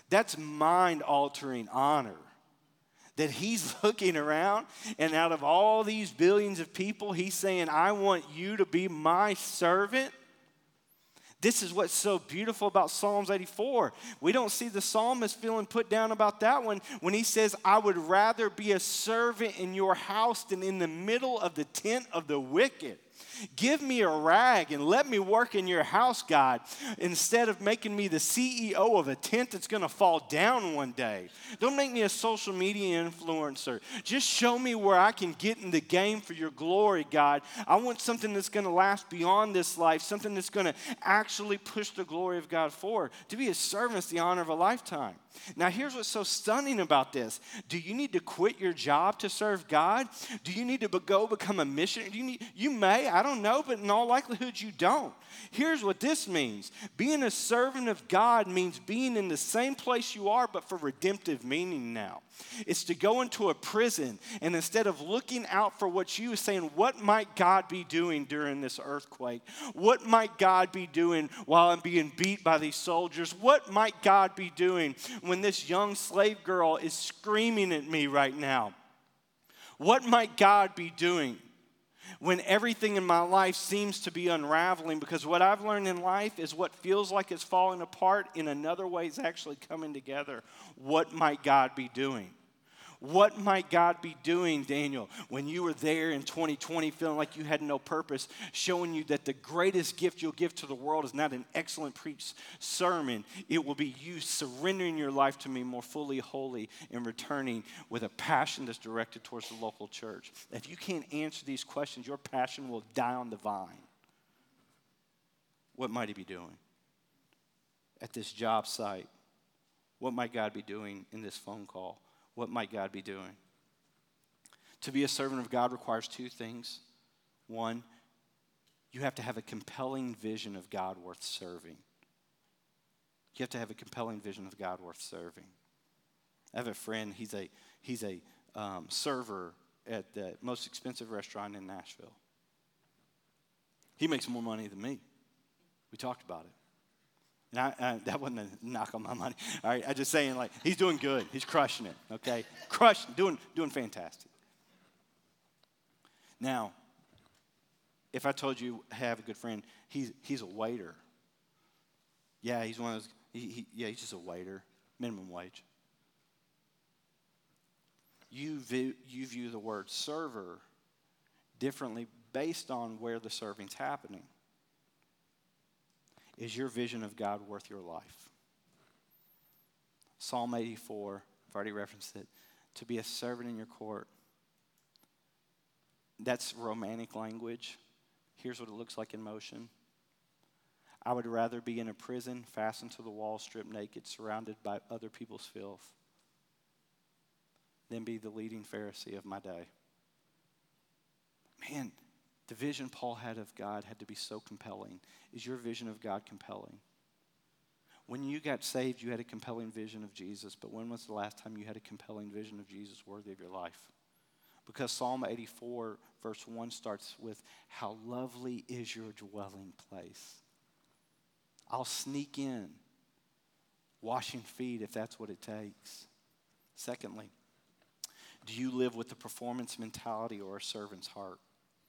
That's mind-altering honor. That he's looking around, and out of all these billions of people, he's saying, I want you to be my servant. This is what's so beautiful about Psalms 84. We don't see the psalmist feeling put down about that one when he says, I would rather be a servant in your house than in the middle of the tent of the wicked. Give me a rag and let me work in your house, God, instead of making me the CEO of a tent that's going to fall down one day. Don't make me a social media influencer. Just show me where I can get in the game for your glory, God. I want something that's going to last beyond this life, something that's going to actually push the glory of God forward. To be a servant is the honor of a lifetime. Now, here's what's so stunning about this. Do you need to quit your job to serve God? Do you need to go become a missionary? You may, I don't know, but in all likelihood you don't. Here's what this means. Being a servant of God means being in the same place you are, but for redemptive meaning now. It's to go into a prison, and instead of looking out for what you are saying, what might God be doing during this earthquake? What might God be doing while I'm being beat by these soldiers? What might God be doing when this young slave girl is screaming at me right now? What might God be doing when everything in my life seems to be unraveling? Because what I've learned in life is what feels like it's falling apart in another way is actually coming together. What might God be doing? What might God be doing, Daniel, when you were there in 2020 feeling like you had no purpose, showing you that the greatest gift you'll give to the world is not an excellent preached sermon. It will be you surrendering your life to me more fully, wholly, and returning with a passion that's directed towards the local church. If you can't answer these questions, your passion will die on the vine. What might he be doing at this job site? What might God be doing in this phone call? What might God be doing? To be a servant of God requires two things. One, you have to have a compelling vision of God worth serving. You have to have a compelling vision of God worth serving. I have a friend, he's a server at the most expensive restaurant in Nashville. He makes more money than me. We talked about it. And that wasn't a knock on my money. All right, I'm just saying, like, he's doing good. He's crushing it, okay? Doing fantastic. Now, if I told you I have a good friend, he's a waiter. Yeah, he's one of those, he's just a waiter, minimum wage. You view the word server differently based on where the serving's happening. Is your vision of God worth your life? Psalm 84, I've already referenced it. To be a servant in your court. That's romantic language. Here's what it looks like in motion. I would rather be in a prison, fastened to the wall, stripped naked, surrounded by other people's filth, than be the leading Pharisee of my day. Man, the vision Paul had of God had to be so compelling. Is your vision of God compelling? When you got saved, you had a compelling vision of Jesus, but when was the last time you had a compelling vision of Jesus worthy of your life? Because Psalm 84, verse 1 starts with, how lovely is your dwelling place. I'll sneak in, washing feet if that's what it takes. Secondly, do you live with a performance mentality or a servant's heart?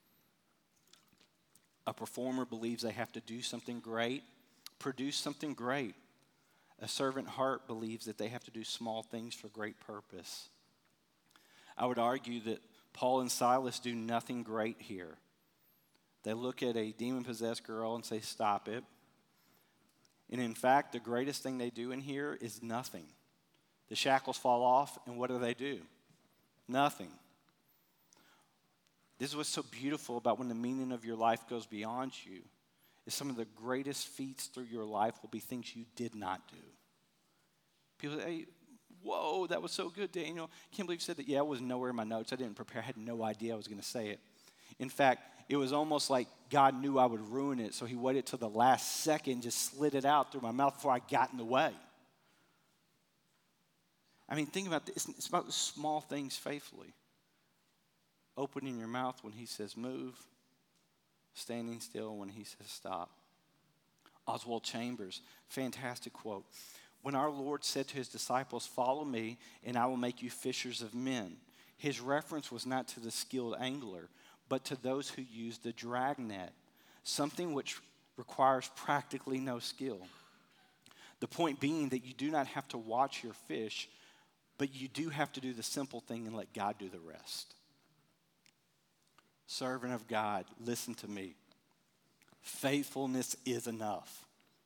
A performer believes they have to do something great, produce something great. A servant heart believes that they have to do small things for great purpose. I would argue that Paul and Silas do nothing great here. They look at a demon-possessed girl and say, stop it. And in fact, the greatest thing they do in here is nothing. The shackles fall off, and what do? Nothing. This is what's so beautiful about when the meaning of your life goes beyond you, is some of the greatest feats through your life will be things you did not do. People say, hey, whoa, that was so good, Daniel. Can't believe you said that. Yeah, it was nowhere in my notes. I didn't prepare. I had no idea I was going to say it. In fact, it was almost like God knew I would ruin it, so he waited till the last second, just slid it out through my mouth before I got in the way. I mean, think about this. It's about the small things faithfully. Opening your mouth when he says move. Standing still when he says stop. Oswald Chambers, fantastic quote. When our Lord said to his disciples, "Follow me, and I will make you fishers of men," his reference was not to the skilled angler, but to those who use the dragnet, something which requires practically no skill. The point being that you do not have to watch your fish, but you do have to do the simple thing and let God do the rest. Servant of God, listen to me. Faithfulness is enough.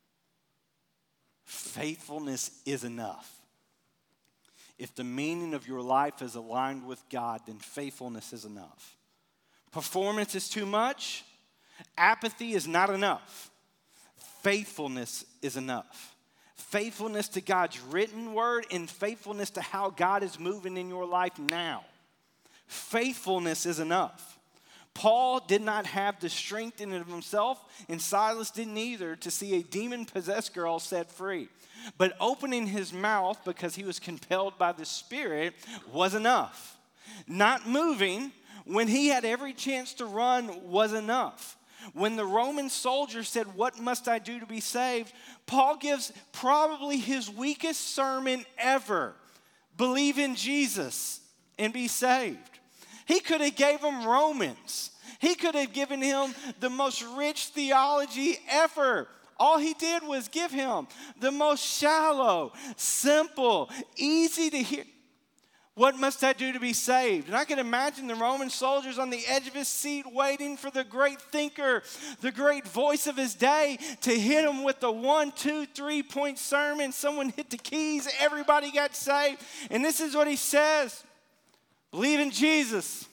Faithfulness is enough. If the meaning of your life is aligned with God, then faithfulness is enough. Performance is too much. Apathy is not enough. Faithfulness is enough. Faithfulness to God's written word and faithfulness to how God is moving in your life now. Faithfulness is enough. Paul did not have the strength in and of himself, and Silas didn't either, to see a demon-possessed girl set free. But opening his mouth because he was compelled by the Spirit was enough. Not moving when he had every chance to run was enough. When the Roman soldier said, "What must I do to be saved?" Paul gives probably his weakest sermon ever. Believe in Jesus and be saved. He could have gave him Romans. He could have given him the most rich theology ever. All he did was give him the most shallow, simple, easy to hear. What must I do to be saved? And I can imagine the Roman soldiers on the edge of his seat waiting for the great thinker, the great voice of his day to hit him with the 1, 2, 3 point sermon. Someone hit the keys, everybody got saved. And this is what he says. Believe in Jesus.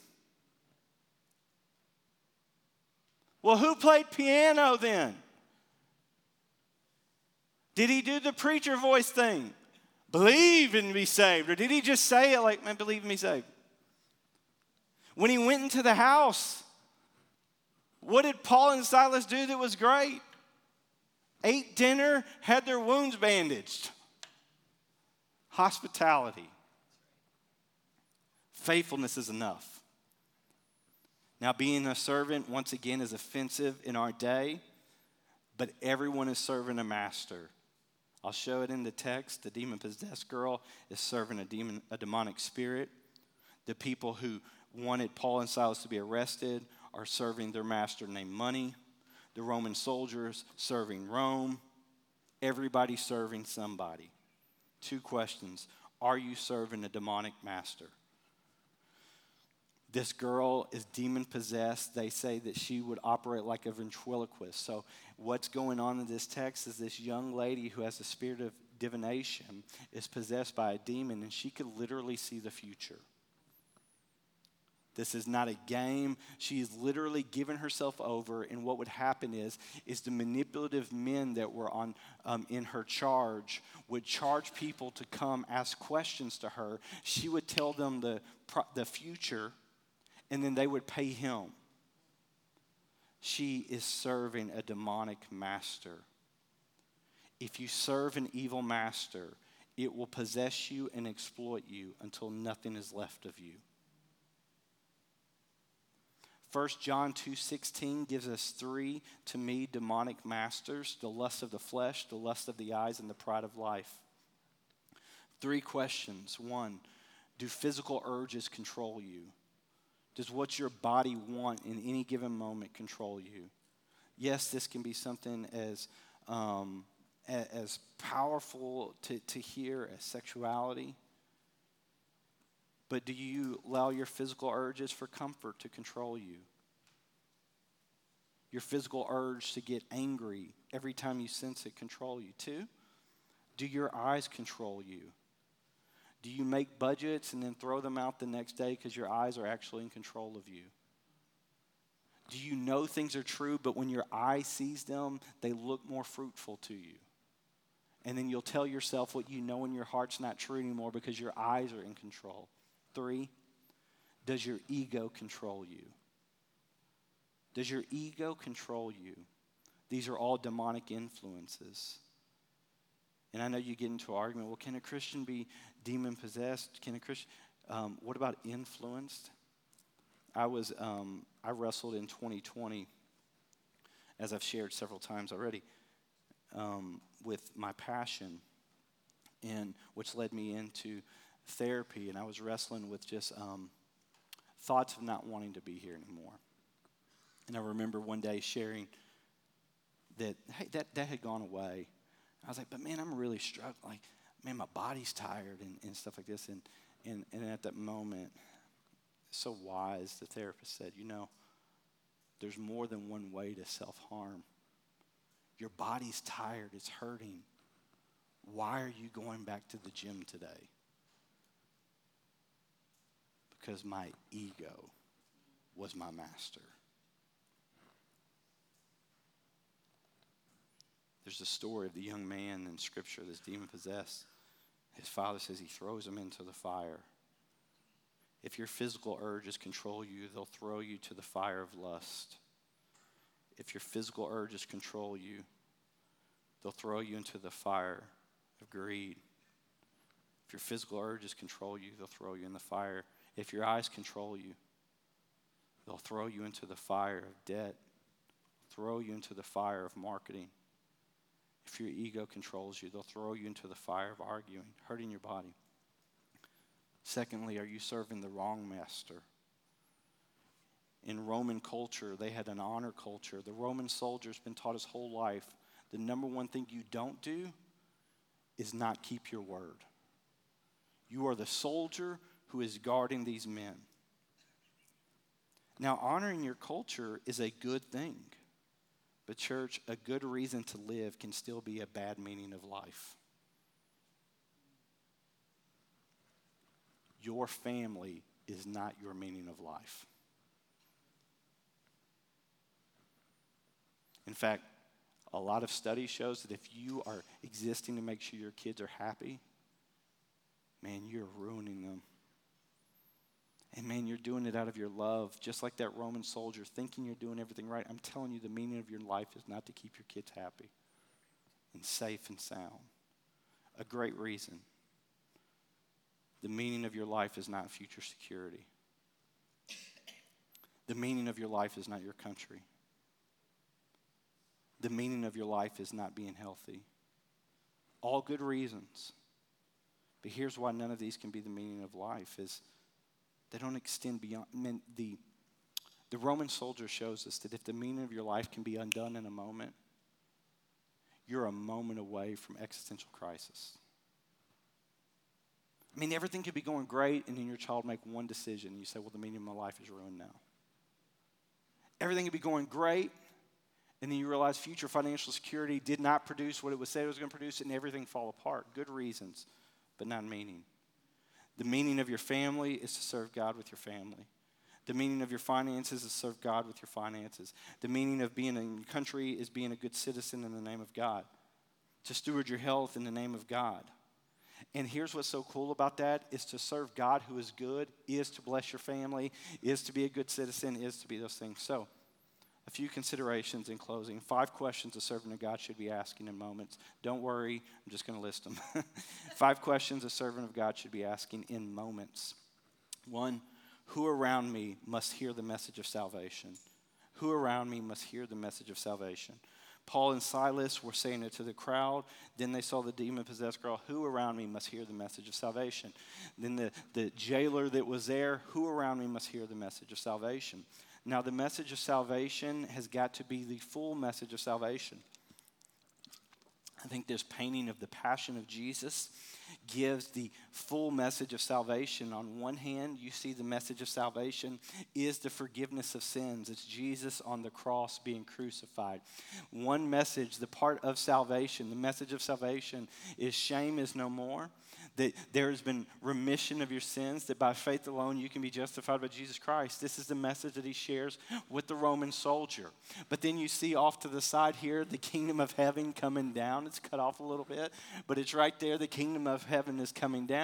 Well, who played piano then? Did he do the preacher voice thing? Believe and be saved. Or did he just say it like, "Man, believe and be saved"? When he went into the house, what did Paul and Silas do that was great? Ate dinner, had their wounds bandaged. Hospitality. Faithfulness is enough. Now, being a servant, once again, is offensive in our day, but everyone is serving a master. I'll show it in the text. The demon-possessed girl is serving a demonic spirit. The people who wanted Paul and Silas to be arrested are serving their master named Money. The Roman soldiers serving Rome. Everybody serving somebody. 2 questions. Are you serving a demonic master? This girl is demon-possessed. They say that she would operate like a ventriloquist. So what's going on in this text is this young lady who has the spirit of divination is possessed by a demon, and she could literally see the future. This is not a game. She is literally giving herself over, and what would happen is the manipulative men that were on in her charge would charge people to come ask questions to her. She would tell them the future, and then they would pay him. She is serving a demonic master. If you serve an evil master, it will possess you and exploit you until nothing is left of you. 1 John 2:16 gives us 3, to me, demonic masters: the lust of the flesh, the lust of the eyes, and the pride of life. 3 questions. 1, do physical urges control you? Does what your body want in any given moment control you? Yes, this can be something as powerful to hear as sexuality. But do you allow your physical urges for comfort to control you? Your physical urge to get angry every time you sense it control you? 2, do your eyes control you? Do you make budgets and then throw them out the next day because your eyes are actually in control of you? Do you know things are true, but when your eye sees them, they look more fruitful to you? And then you'll tell yourself what you know in your heart's not true anymore because your eyes are in control. 3, does your ego control you? Does your ego control you? These are all demonic influences. And I know you get into an argument, well, can a Christian be demon-possessed? Can a Christian, what about influenced? I wrestled in 2020, as I've shared several times already, with my passion. and which led me into therapy. And I was wrestling with just thoughts of not wanting to be here anymore. And I remember one day sharing that, hey, that had gone away. I was like, but man, I'm really struggling. Like, man, my body's tired and stuff like this. And at that moment, so wise, the therapist said, there's more than one way to self-harm. Your body's tired, it's hurting. Why are you going back to the gym today? Because my ego was my master. There's a story of the young man in Scripture that's demon-possessed. His father says he throws him into the fire. If your physical urges control you, they'll throw you to the fire of lust. If your physical urges control you, they'll throw you into the fire of greed. If your physical urges control you, they'll throw you in the fire. If your eyes control you, they'll throw you into the fire of debt, throw you into the fire of marketing. If your ego controls you, they'll throw you into the fire of arguing, hurting your body. Secondly, are you serving the wrong master? In Roman culture, they had an honor culture. The Roman soldier's been taught his whole life, the number one thing you don't do is not keep your word. You are the soldier who is guarding these men. Now, honoring your culture is a good thing. But church, a good reason to live can still be a bad meaning of life. Your family is not your meaning of life. In fact, a lot of studies shows that if you are existing to make sure your kids are happy, man, you're ruining them. And man, you're doing it out of your love, just like that Roman soldier, thinking you're doing everything right. I'm telling you, the meaning of your life is not to keep your kids happy and safe and sound. A great reason. The meaning of your life is not future security. The meaning of your life is not your country. The meaning of your life is not being healthy. All good reasons. But here's why none of these can be the meaning of life is they don't extend beyond. I mean, the Roman soldier shows us that if the meaning of your life can be undone in a moment, you're a moment away from existential crisis. I mean, everything could be going great, and then your child make one decision, and you say, well, the meaning of my life is ruined now. Everything could be going great, and then you realize future financial security did not produce what it was said it was going to produce, and everything fall apart. Good reasons, but not meaning. The meaning of your family is to serve God with your family. The meaning of your finances is to serve God with your finances. The meaning of being in your country is being a good citizen in the name of God. To steward your health in the name of God. And here's what's so cool about that is to serve God who is good, is to bless your family, is to be a good citizen, is to be those things. So, a few considerations in closing. 5 questions a servant of God should be asking in moments. Don't worry, I'm just going to list them. 5 questions a servant of God should be asking in moments. 1, who around me must hear the message of salvation? Who around me must hear the message of salvation? Paul and Silas were saying it to the crowd. Then they saw the demon-possessed girl. Who around me must hear the message of salvation? Then the jailer that was there. Who around me must hear the message of salvation? Now, the message of salvation has got to be the full message of salvation. I think this painting of the passion of Jesus gives the full message of salvation. On one hand, you see the message of salvation is the forgiveness of sins. It's Jesus on the cross being crucified. One message, the part of salvation, the message of salvation is shame is no more. That there has been remission of your sins, that by faith alone you can be justified by Jesus Christ. This is the message that he shares with the Roman soldier. But then you see off to the side here, the kingdom of heaven coming down. It's cut off a little bit, but it's right there. The kingdom of heaven is coming down.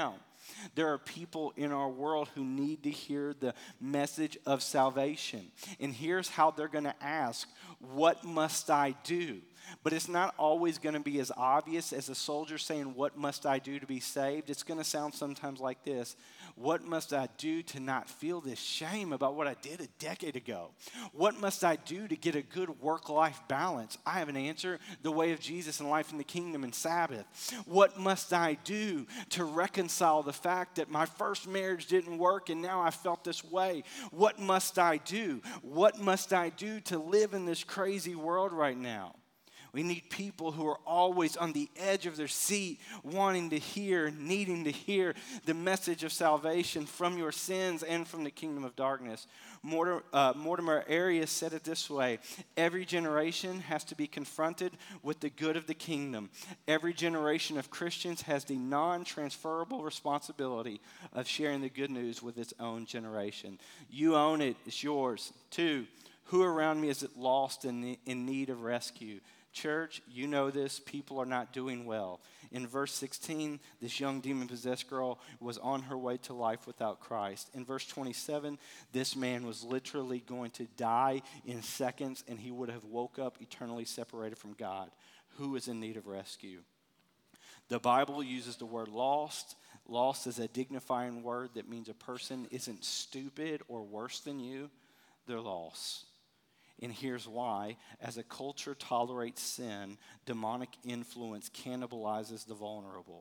There are people in our world who need to hear the message of salvation. And here's how they're going to ask, what must I do? But it's not always going to be as obvious as a soldier saying, what must I do to be saved? It's going to sound sometimes like this. What must I do to not feel this shame about what I did a decade ago? What must I do to get a good work-life balance? I have an answer, the way of Jesus and life in the kingdom and Sabbath. What must I do to reconcile the fact that my first marriage didn't work and now I felt this way? What must I do? What must I do to live in this crazy world right now? We need people who are always on the edge of their seat, wanting to hear, needing to hear the message of salvation from your sins and from the kingdom of darkness. Mortimer Arias said it this way: every generation has to be confronted with the good of the kingdom. Every generation of Christians has the non-transferable responsibility of sharing the good news with its own generation. You own it. It's yours. 2, who around me is lost in need of rescue? Church, you know this, people are not doing well. In verse 16, this young demon-possessed girl was on her way to life without Christ. In verse 27, this man was literally going to die in seconds, and he would have woke up eternally separated from God. Who is in need of rescue? The Bible uses the word lost. Lost is a dignifying word that means a person isn't stupid or worse than you. They're lost. And here's why. As a culture tolerates sin, demonic influence cannibalizes the vulnerable.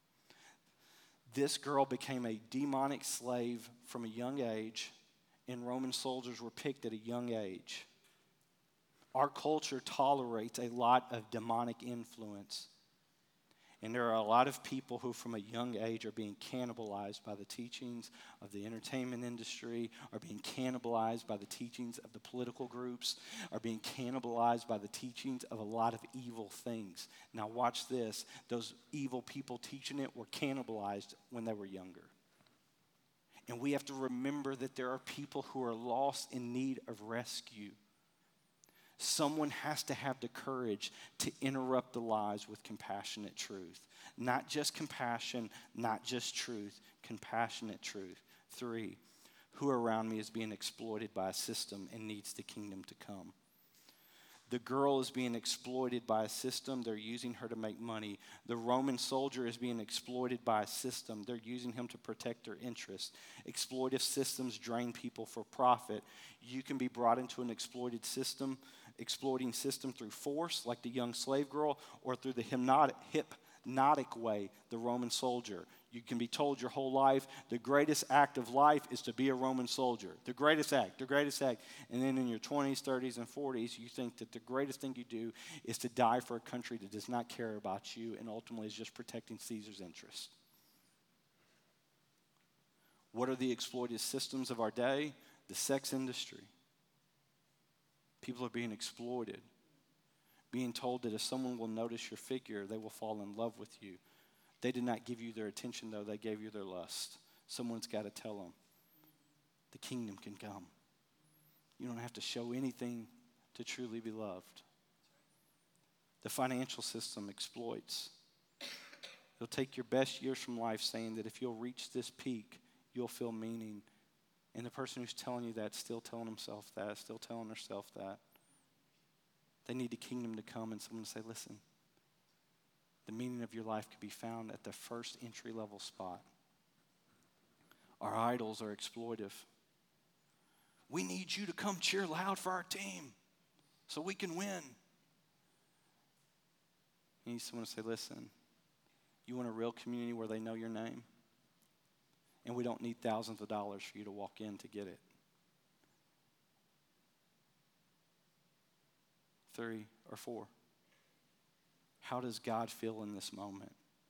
This girl became a demonic slave from a young age, and Roman soldiers were picked at a young age. Our culture tolerates a lot of demonic influence. And there are a lot of people who from a young age are being cannibalized by the teachings of the entertainment industry, are being cannibalized by the teachings of the political groups, are being cannibalized by the teachings of a lot of evil things. Now watch this. Those evil people teaching it were cannibalized when they were younger. And we have to remember that there are people who are lost in need of rescue. Someone has to have the courage to interrupt the lies with compassionate truth. Not just compassion, not just truth, compassionate truth. 3, who around me is being exploited by a system and needs the kingdom to come? The girl is being exploited by a system. They're using her to make money. The Roman soldier is being exploited by a system. They're using him to protect their interests. Exploitive systems drain people for profit. You can be brought into an exploiting system through force, like the young slave girl, or through the hypnotic way, the Roman soldier. You can be told your whole life, the greatest act of life is to be a Roman soldier. The greatest act. And then in your 20s, 30s, and 40s, you think that the greatest thing you do is to die for a country that does not care about you and ultimately is just protecting Caesar's interests. What are the exploited systems of our day? The sex industry. People are being exploited, being told that if someone will notice your figure, they will fall in love with you. They did not give you their attention, though. They gave you their lust. Someone's got to tell them. The kingdom can come. You don't have to show anything to truly be loved. The financial system exploits. They'll take your best years from life saying that if you'll reach this peak, you'll feel meaning. And the person who's telling you that, still telling himself that, still telling herself that. They need the kingdom to come and someone to say, listen, the meaning of your life could be found at the first entry-level spot. Our idols are exploitive. We need you to come cheer loud for our team so we can win. You need someone to say, listen, you want a real community where they know your name? And we don't need thousands of dollars for you to walk in to get it. 3 or 4. How does God feel in this moment?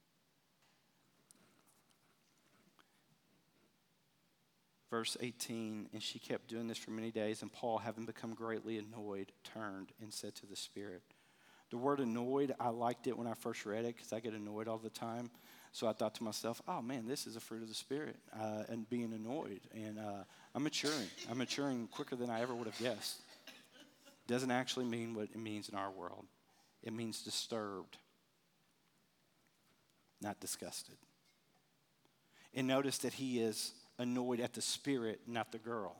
Verse 18, and she kept doing this for many days, and Paul, having become greatly annoyed, turned and said to the Spirit. The word annoyed, I liked it when I first read it because I get annoyed all the time. So I thought to myself, oh man, this is a fruit of the Spirit, and being annoyed. And I'm maturing. I'm maturing quicker than I ever would have guessed. Doesn't actually mean what it means in our world. It means disturbed, not disgusted. And notice that he is annoyed at the spirit, not the girl.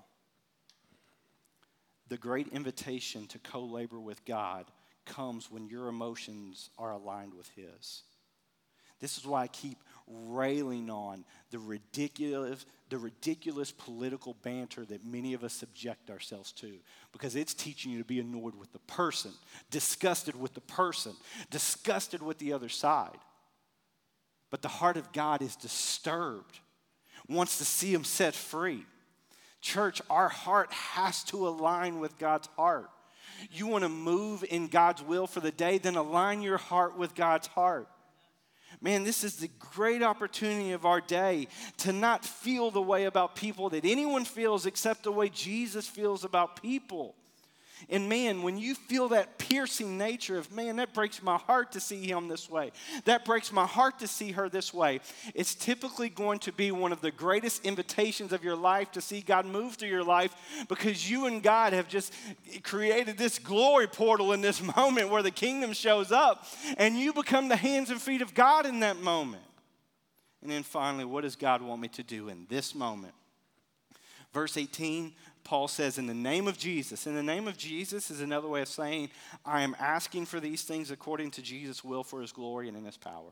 The great invitation to co-labor with God comes when your emotions are aligned with his. This is why I keep railing on the ridiculous political banter that many of us subject ourselves to, because it's teaching you to be annoyed with the person, disgusted with the person, disgusted with the other side. But the heart of God is disturbed, wants to see him set free. Church, our heart has to align with God's heart. You want to move in God's will for the day, then align your heart with God's heart. Man, this is the great opportunity of our day to not feel the way about people that anyone feels except the way Jesus feels about people. And man, when you feel that piercing nature of, man, that breaks my heart to see him this way. That breaks my heart to see her this way. It's typically going to be one of the greatest invitations of your life to see God move through your life, because you and God have just created this glory portal in this moment where the kingdom shows up and you become the hands and feet of God in that moment. And then finally, what does God want me to do in this moment? Verse 18, Paul says, in the name of Jesus. In the name of Jesus is another way of saying, I am asking for these things according to Jesus' will for his glory and in his power.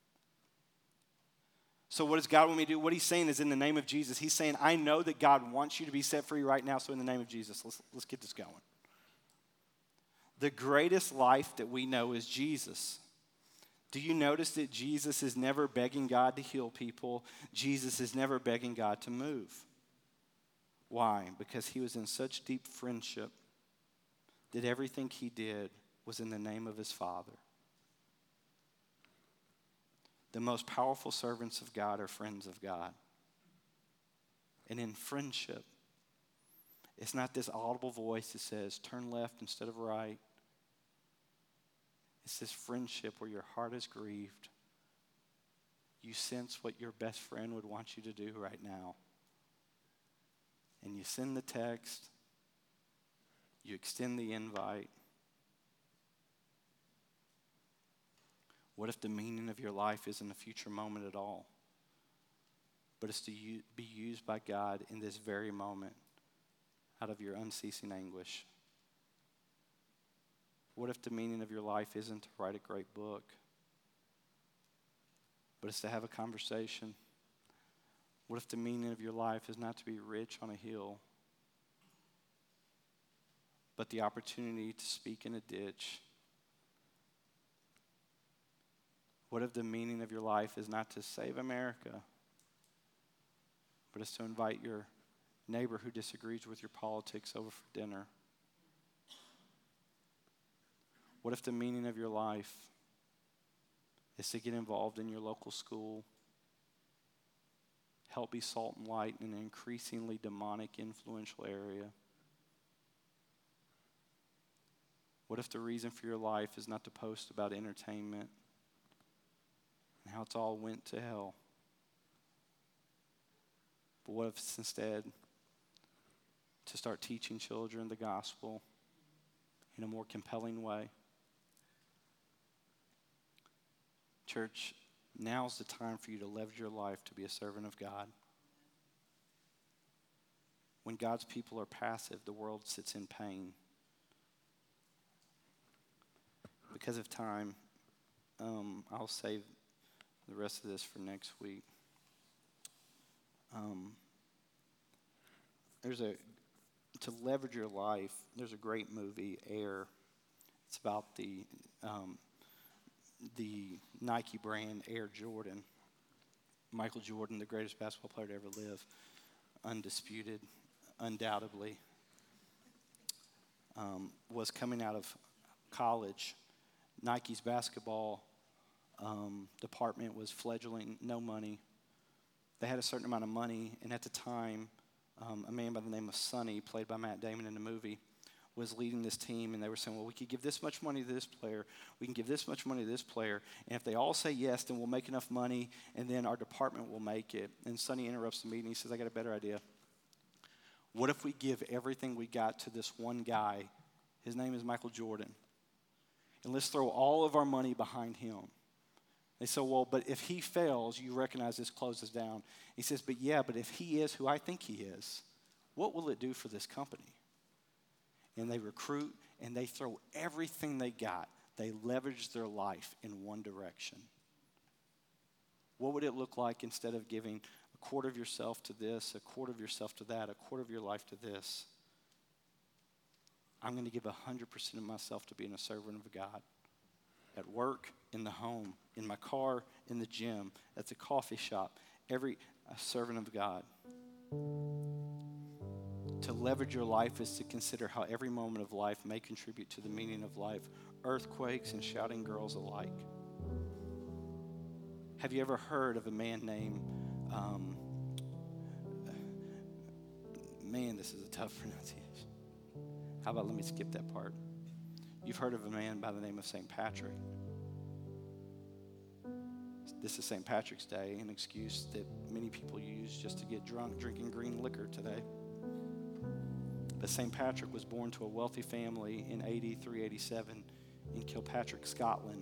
So what does God want me to do? What he's saying is in the name of Jesus. He's saying, I know that God wants you to be set free right now, so in the name of Jesus, let's get this going. The greatest life that we know is Jesus. Do you notice that Jesus is never begging God to heal people? Jesus is never begging God to move. Why? Because he was in such deep friendship that everything he did was in the name of his Father. The most powerful servants of God are friends of God. And in friendship, it's not this audible voice that says, turn left instead of right. It's this friendship where your heart is grieved. You sense what your best friend would want you to do right now. And you send the text, you extend the invite. What if the meaning of your life isn't a future moment at all, but it's to be used by God in this very moment out of your unceasing anguish? What if the meaning of your life isn't to write a great book, but it's to have a conversation? What if the meaning of your life is not to be rich on a hill, but the opportunity to speak in a ditch? What if the meaning of your life is not to save America, but it's to invite your neighbor who disagrees with your politics over for dinner? What if the meaning of your life is to get involved in your local school, help be salt and light in an increasingly demonic, influential area? What if the reason for your life is not to post about entertainment and how it's all went to hell? But what if it's instead to start teaching children the gospel in a more compelling way? Church, now's the time for you to leverage your life to be a servant of God. When God's people are passive, the world sits in pain. Because of time, I'll save the rest of this for next week. To leverage your life, there's a great movie, Air. It's about the Nike brand, Air Jordan. Michael Jordan, the greatest basketball player to ever live, undisputed, undoubtedly, was coming out of college. Nike's basketball department was fledgling, no money. They had a certain amount of money, and at the time, a man by the name of Sonny, played by Matt Damon in the movie, was leading this team, and they were saying, well, we could give this much money to this player, we can give this much money to this player, and if they all say yes, then we'll make enough money, and then our department will make it. And Sonny interrupts the meeting. He says, I got a better idea. What if we give everything we got to this one guy? His name is Michael Jordan. And let's throw all of our money behind him. They say, well, but if he fails, you recognize this closes down. He says, but if he is who I think he is, what will it do for this company? And they recruit and they throw everything they got. They leverage their life in one direction. What would it look like instead of giving a quarter of yourself to this, a quarter of yourself to that, a quarter of your life to this? I'm going to give 100% of myself to being a servant of God. At work, in the home, in my car, in the gym, at the coffee shop, a servant of God. To leverage your life is to consider how every moment of life may contribute to the meaning of life, earthquakes and shouting girls alike. Have you ever heard of a man named, this is a tough pronunciation. How about let me skip that part? You've heard of a man by the name of St. Patrick. This is St. Patrick's Day, an excuse that many people use just to get drunk drinking green liquor today. But St. Patrick was born to a wealthy family in AD 387 in Kilpatrick, Scotland.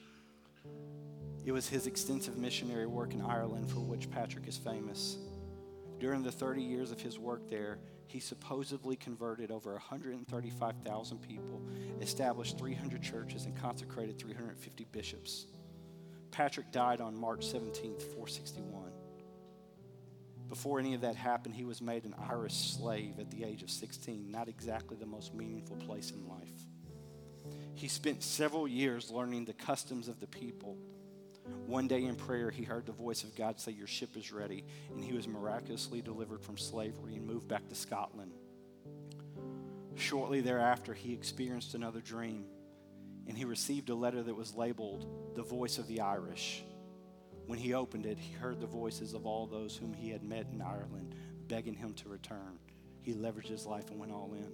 It was his extensive missionary work in Ireland for which Patrick is famous. During the 30 years of his work there, he supposedly converted over 135,000 people, established 300 churches, and consecrated 350 bishops. Patrick died on March 17th, 461. Before any of that happened, he was made an Irish slave at the age of 16, not exactly the most meaningful place in life. He spent several years learning the customs of the people. One day in prayer, he heard the voice of God say, "Your ship is ready," and he was miraculously delivered from slavery and moved back to Scotland. Shortly thereafter, he experienced another dream, and he received a letter that was labeled "The Voice of the Irish." When he opened it, he heard the voices of all those whom he had met in Ireland, begging him to return. He leveraged his life and went all in.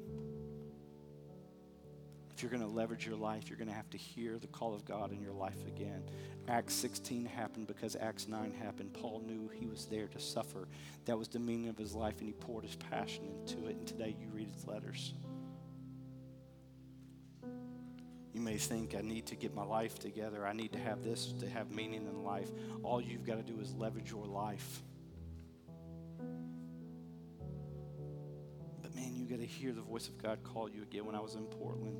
If you're going to leverage your life, you're going to have to hear the call of God in your life again. Acts 16 happened because Acts 9 happened. Paul knew he was there to suffer. That was the meaning of his life, and he poured his passion into it. And today you read his letters. You may think, I need to get my life together. I need to have this to have meaning in life. All you've got to do is leverage your life. But man, you got to hear the voice of God call you again. When I was in Portland,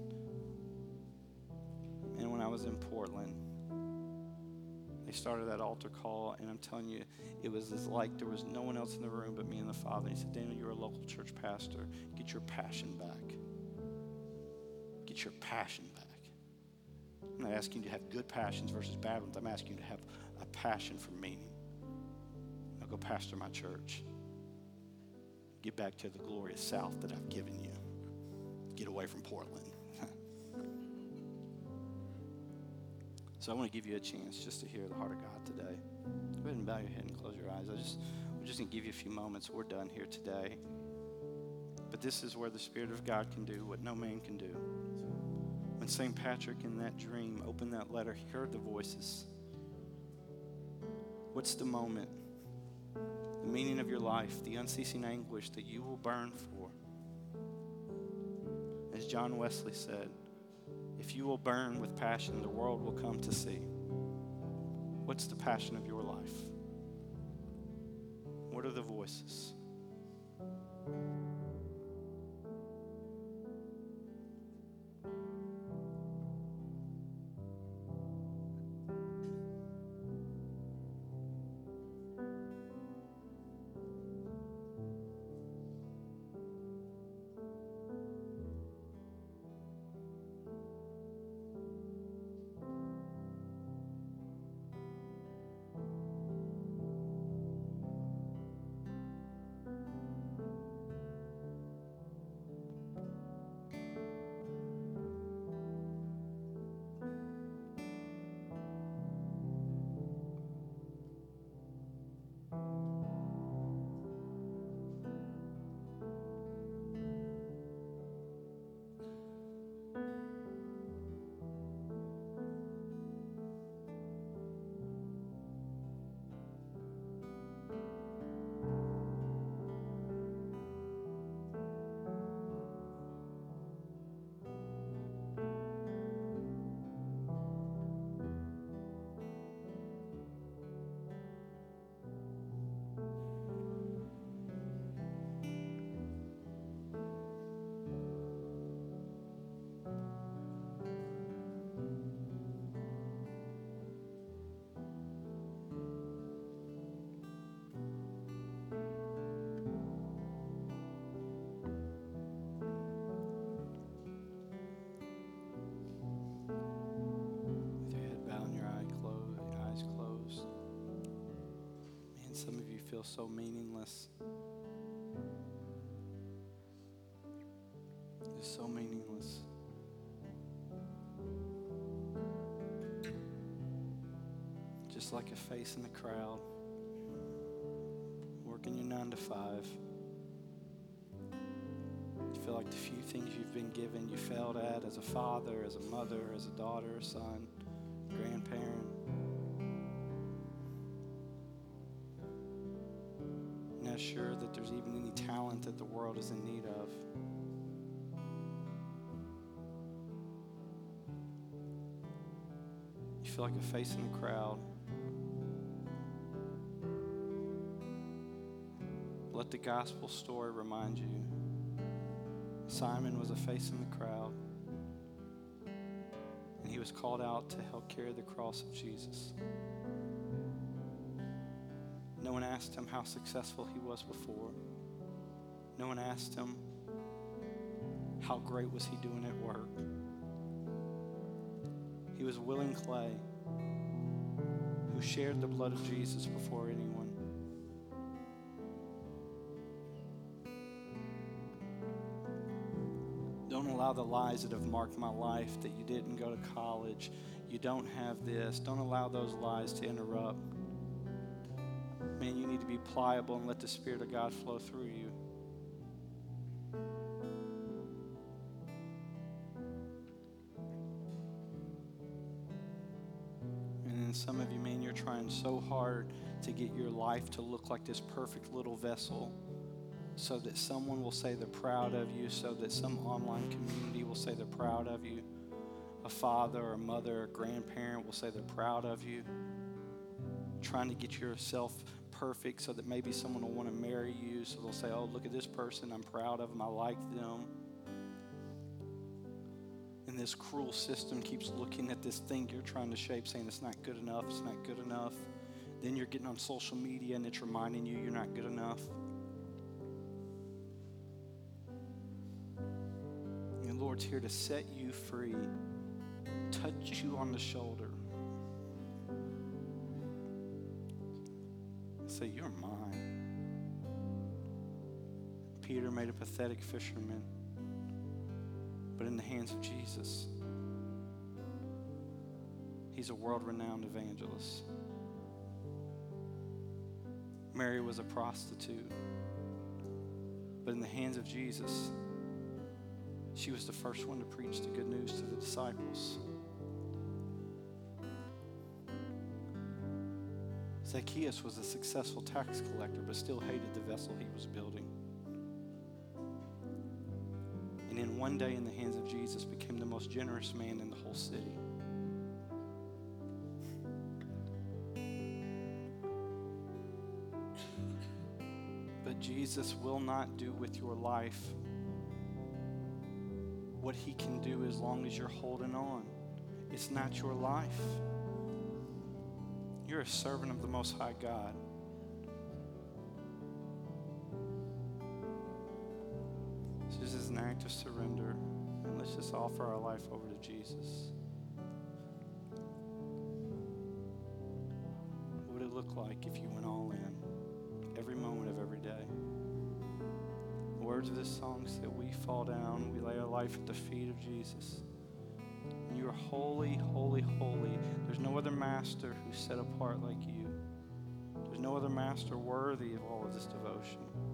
they started that altar call, and I'm telling you, it was as like there was no one else in the room but me and the Father. He said, "Daniel, you're a local church pastor. Get your passion back. Get your passion back." I'm not asking you to have good passions versus bad ones. I'm asking you to have a passion for meaning. Now go pastor my church. Get back to the glorious South that I've given you. Get away from Portland. So I want to give you a chance just to hear the heart of God today. Go ahead and bow your head and close your eyes. We're just going to give you a few moments. We're done here today. But this is where the Spirit of God can do what no man can do. When St. Patrick in that dream opened that letter, he heard the voices. What's the moment, the meaning of your life, the unceasing anguish that you will burn for? As John Wesley said, if you will burn with passion, the world will come to see. What's the passion of your life? What are the voices? feels so meaningless. It's so meaningless. Just like a face in the crowd, working your 9 to 5. You feel like the few things you've been given, you failed at as a father, as a mother, as a daughter, a son, grandparent. Not sure that there's even any talent that the world is in need of. You feel like a face in the crowd. Let the gospel story remind you. Simon was a face in the crowd, and he was called out to help carry the cross of Jesus. No one asked him how successful he was before. No one asked him how great was he doing at work. He was willing clay who shared the blood of Jesus before anyone. Don't allow the lies that have marked my life, that you didn't go to college, you don't have this. Don't allow those lies to interrupt. Man, you need to be pliable and let the Spirit of God flow through you. And then some of you, man, you're trying so hard to get your life to look like this perfect little vessel, so that someone will say they're proud of you, so that some online community will say they're proud of you. A father or a mother or a grandparent will say they're proud of you. Trying to get yourself perfect so that maybe someone will want to marry you, so they'll say, oh, look at this person, I'm proud of them, I like them. And this cruel system keeps looking at this thing you're trying to shape, saying it's not good enough, it's not good enough. Then you're getting on social media and it's reminding you you're not good enough. And the Lord's here to set you free, touch you on the shoulder, say, you're mine. Peter made a pathetic fisherman, but in the hands of Jesus, he's a world-renowned evangelist. Mary was a prostitute, but in the hands of Jesus, she was the first one to preach the good news to the disciples. Zacchaeus was a successful tax collector, but still hated the vessel he was building. And in one day, in the hands of Jesus, became the most generous man in the whole city. But Jesus will not do with your life what he can do as long as you're holding on. It's not your life. You're a servant of the Most High God. This is an act of surrender, and let's just offer our life over to Jesus. What would it look like if you went all in, every moment of every day? The words of this song say, we fall down, we lay our life at the feet of Jesus. You are holy, holy, holy. There's no other master who's set apart like you. There's no other master worthy of all of this devotion.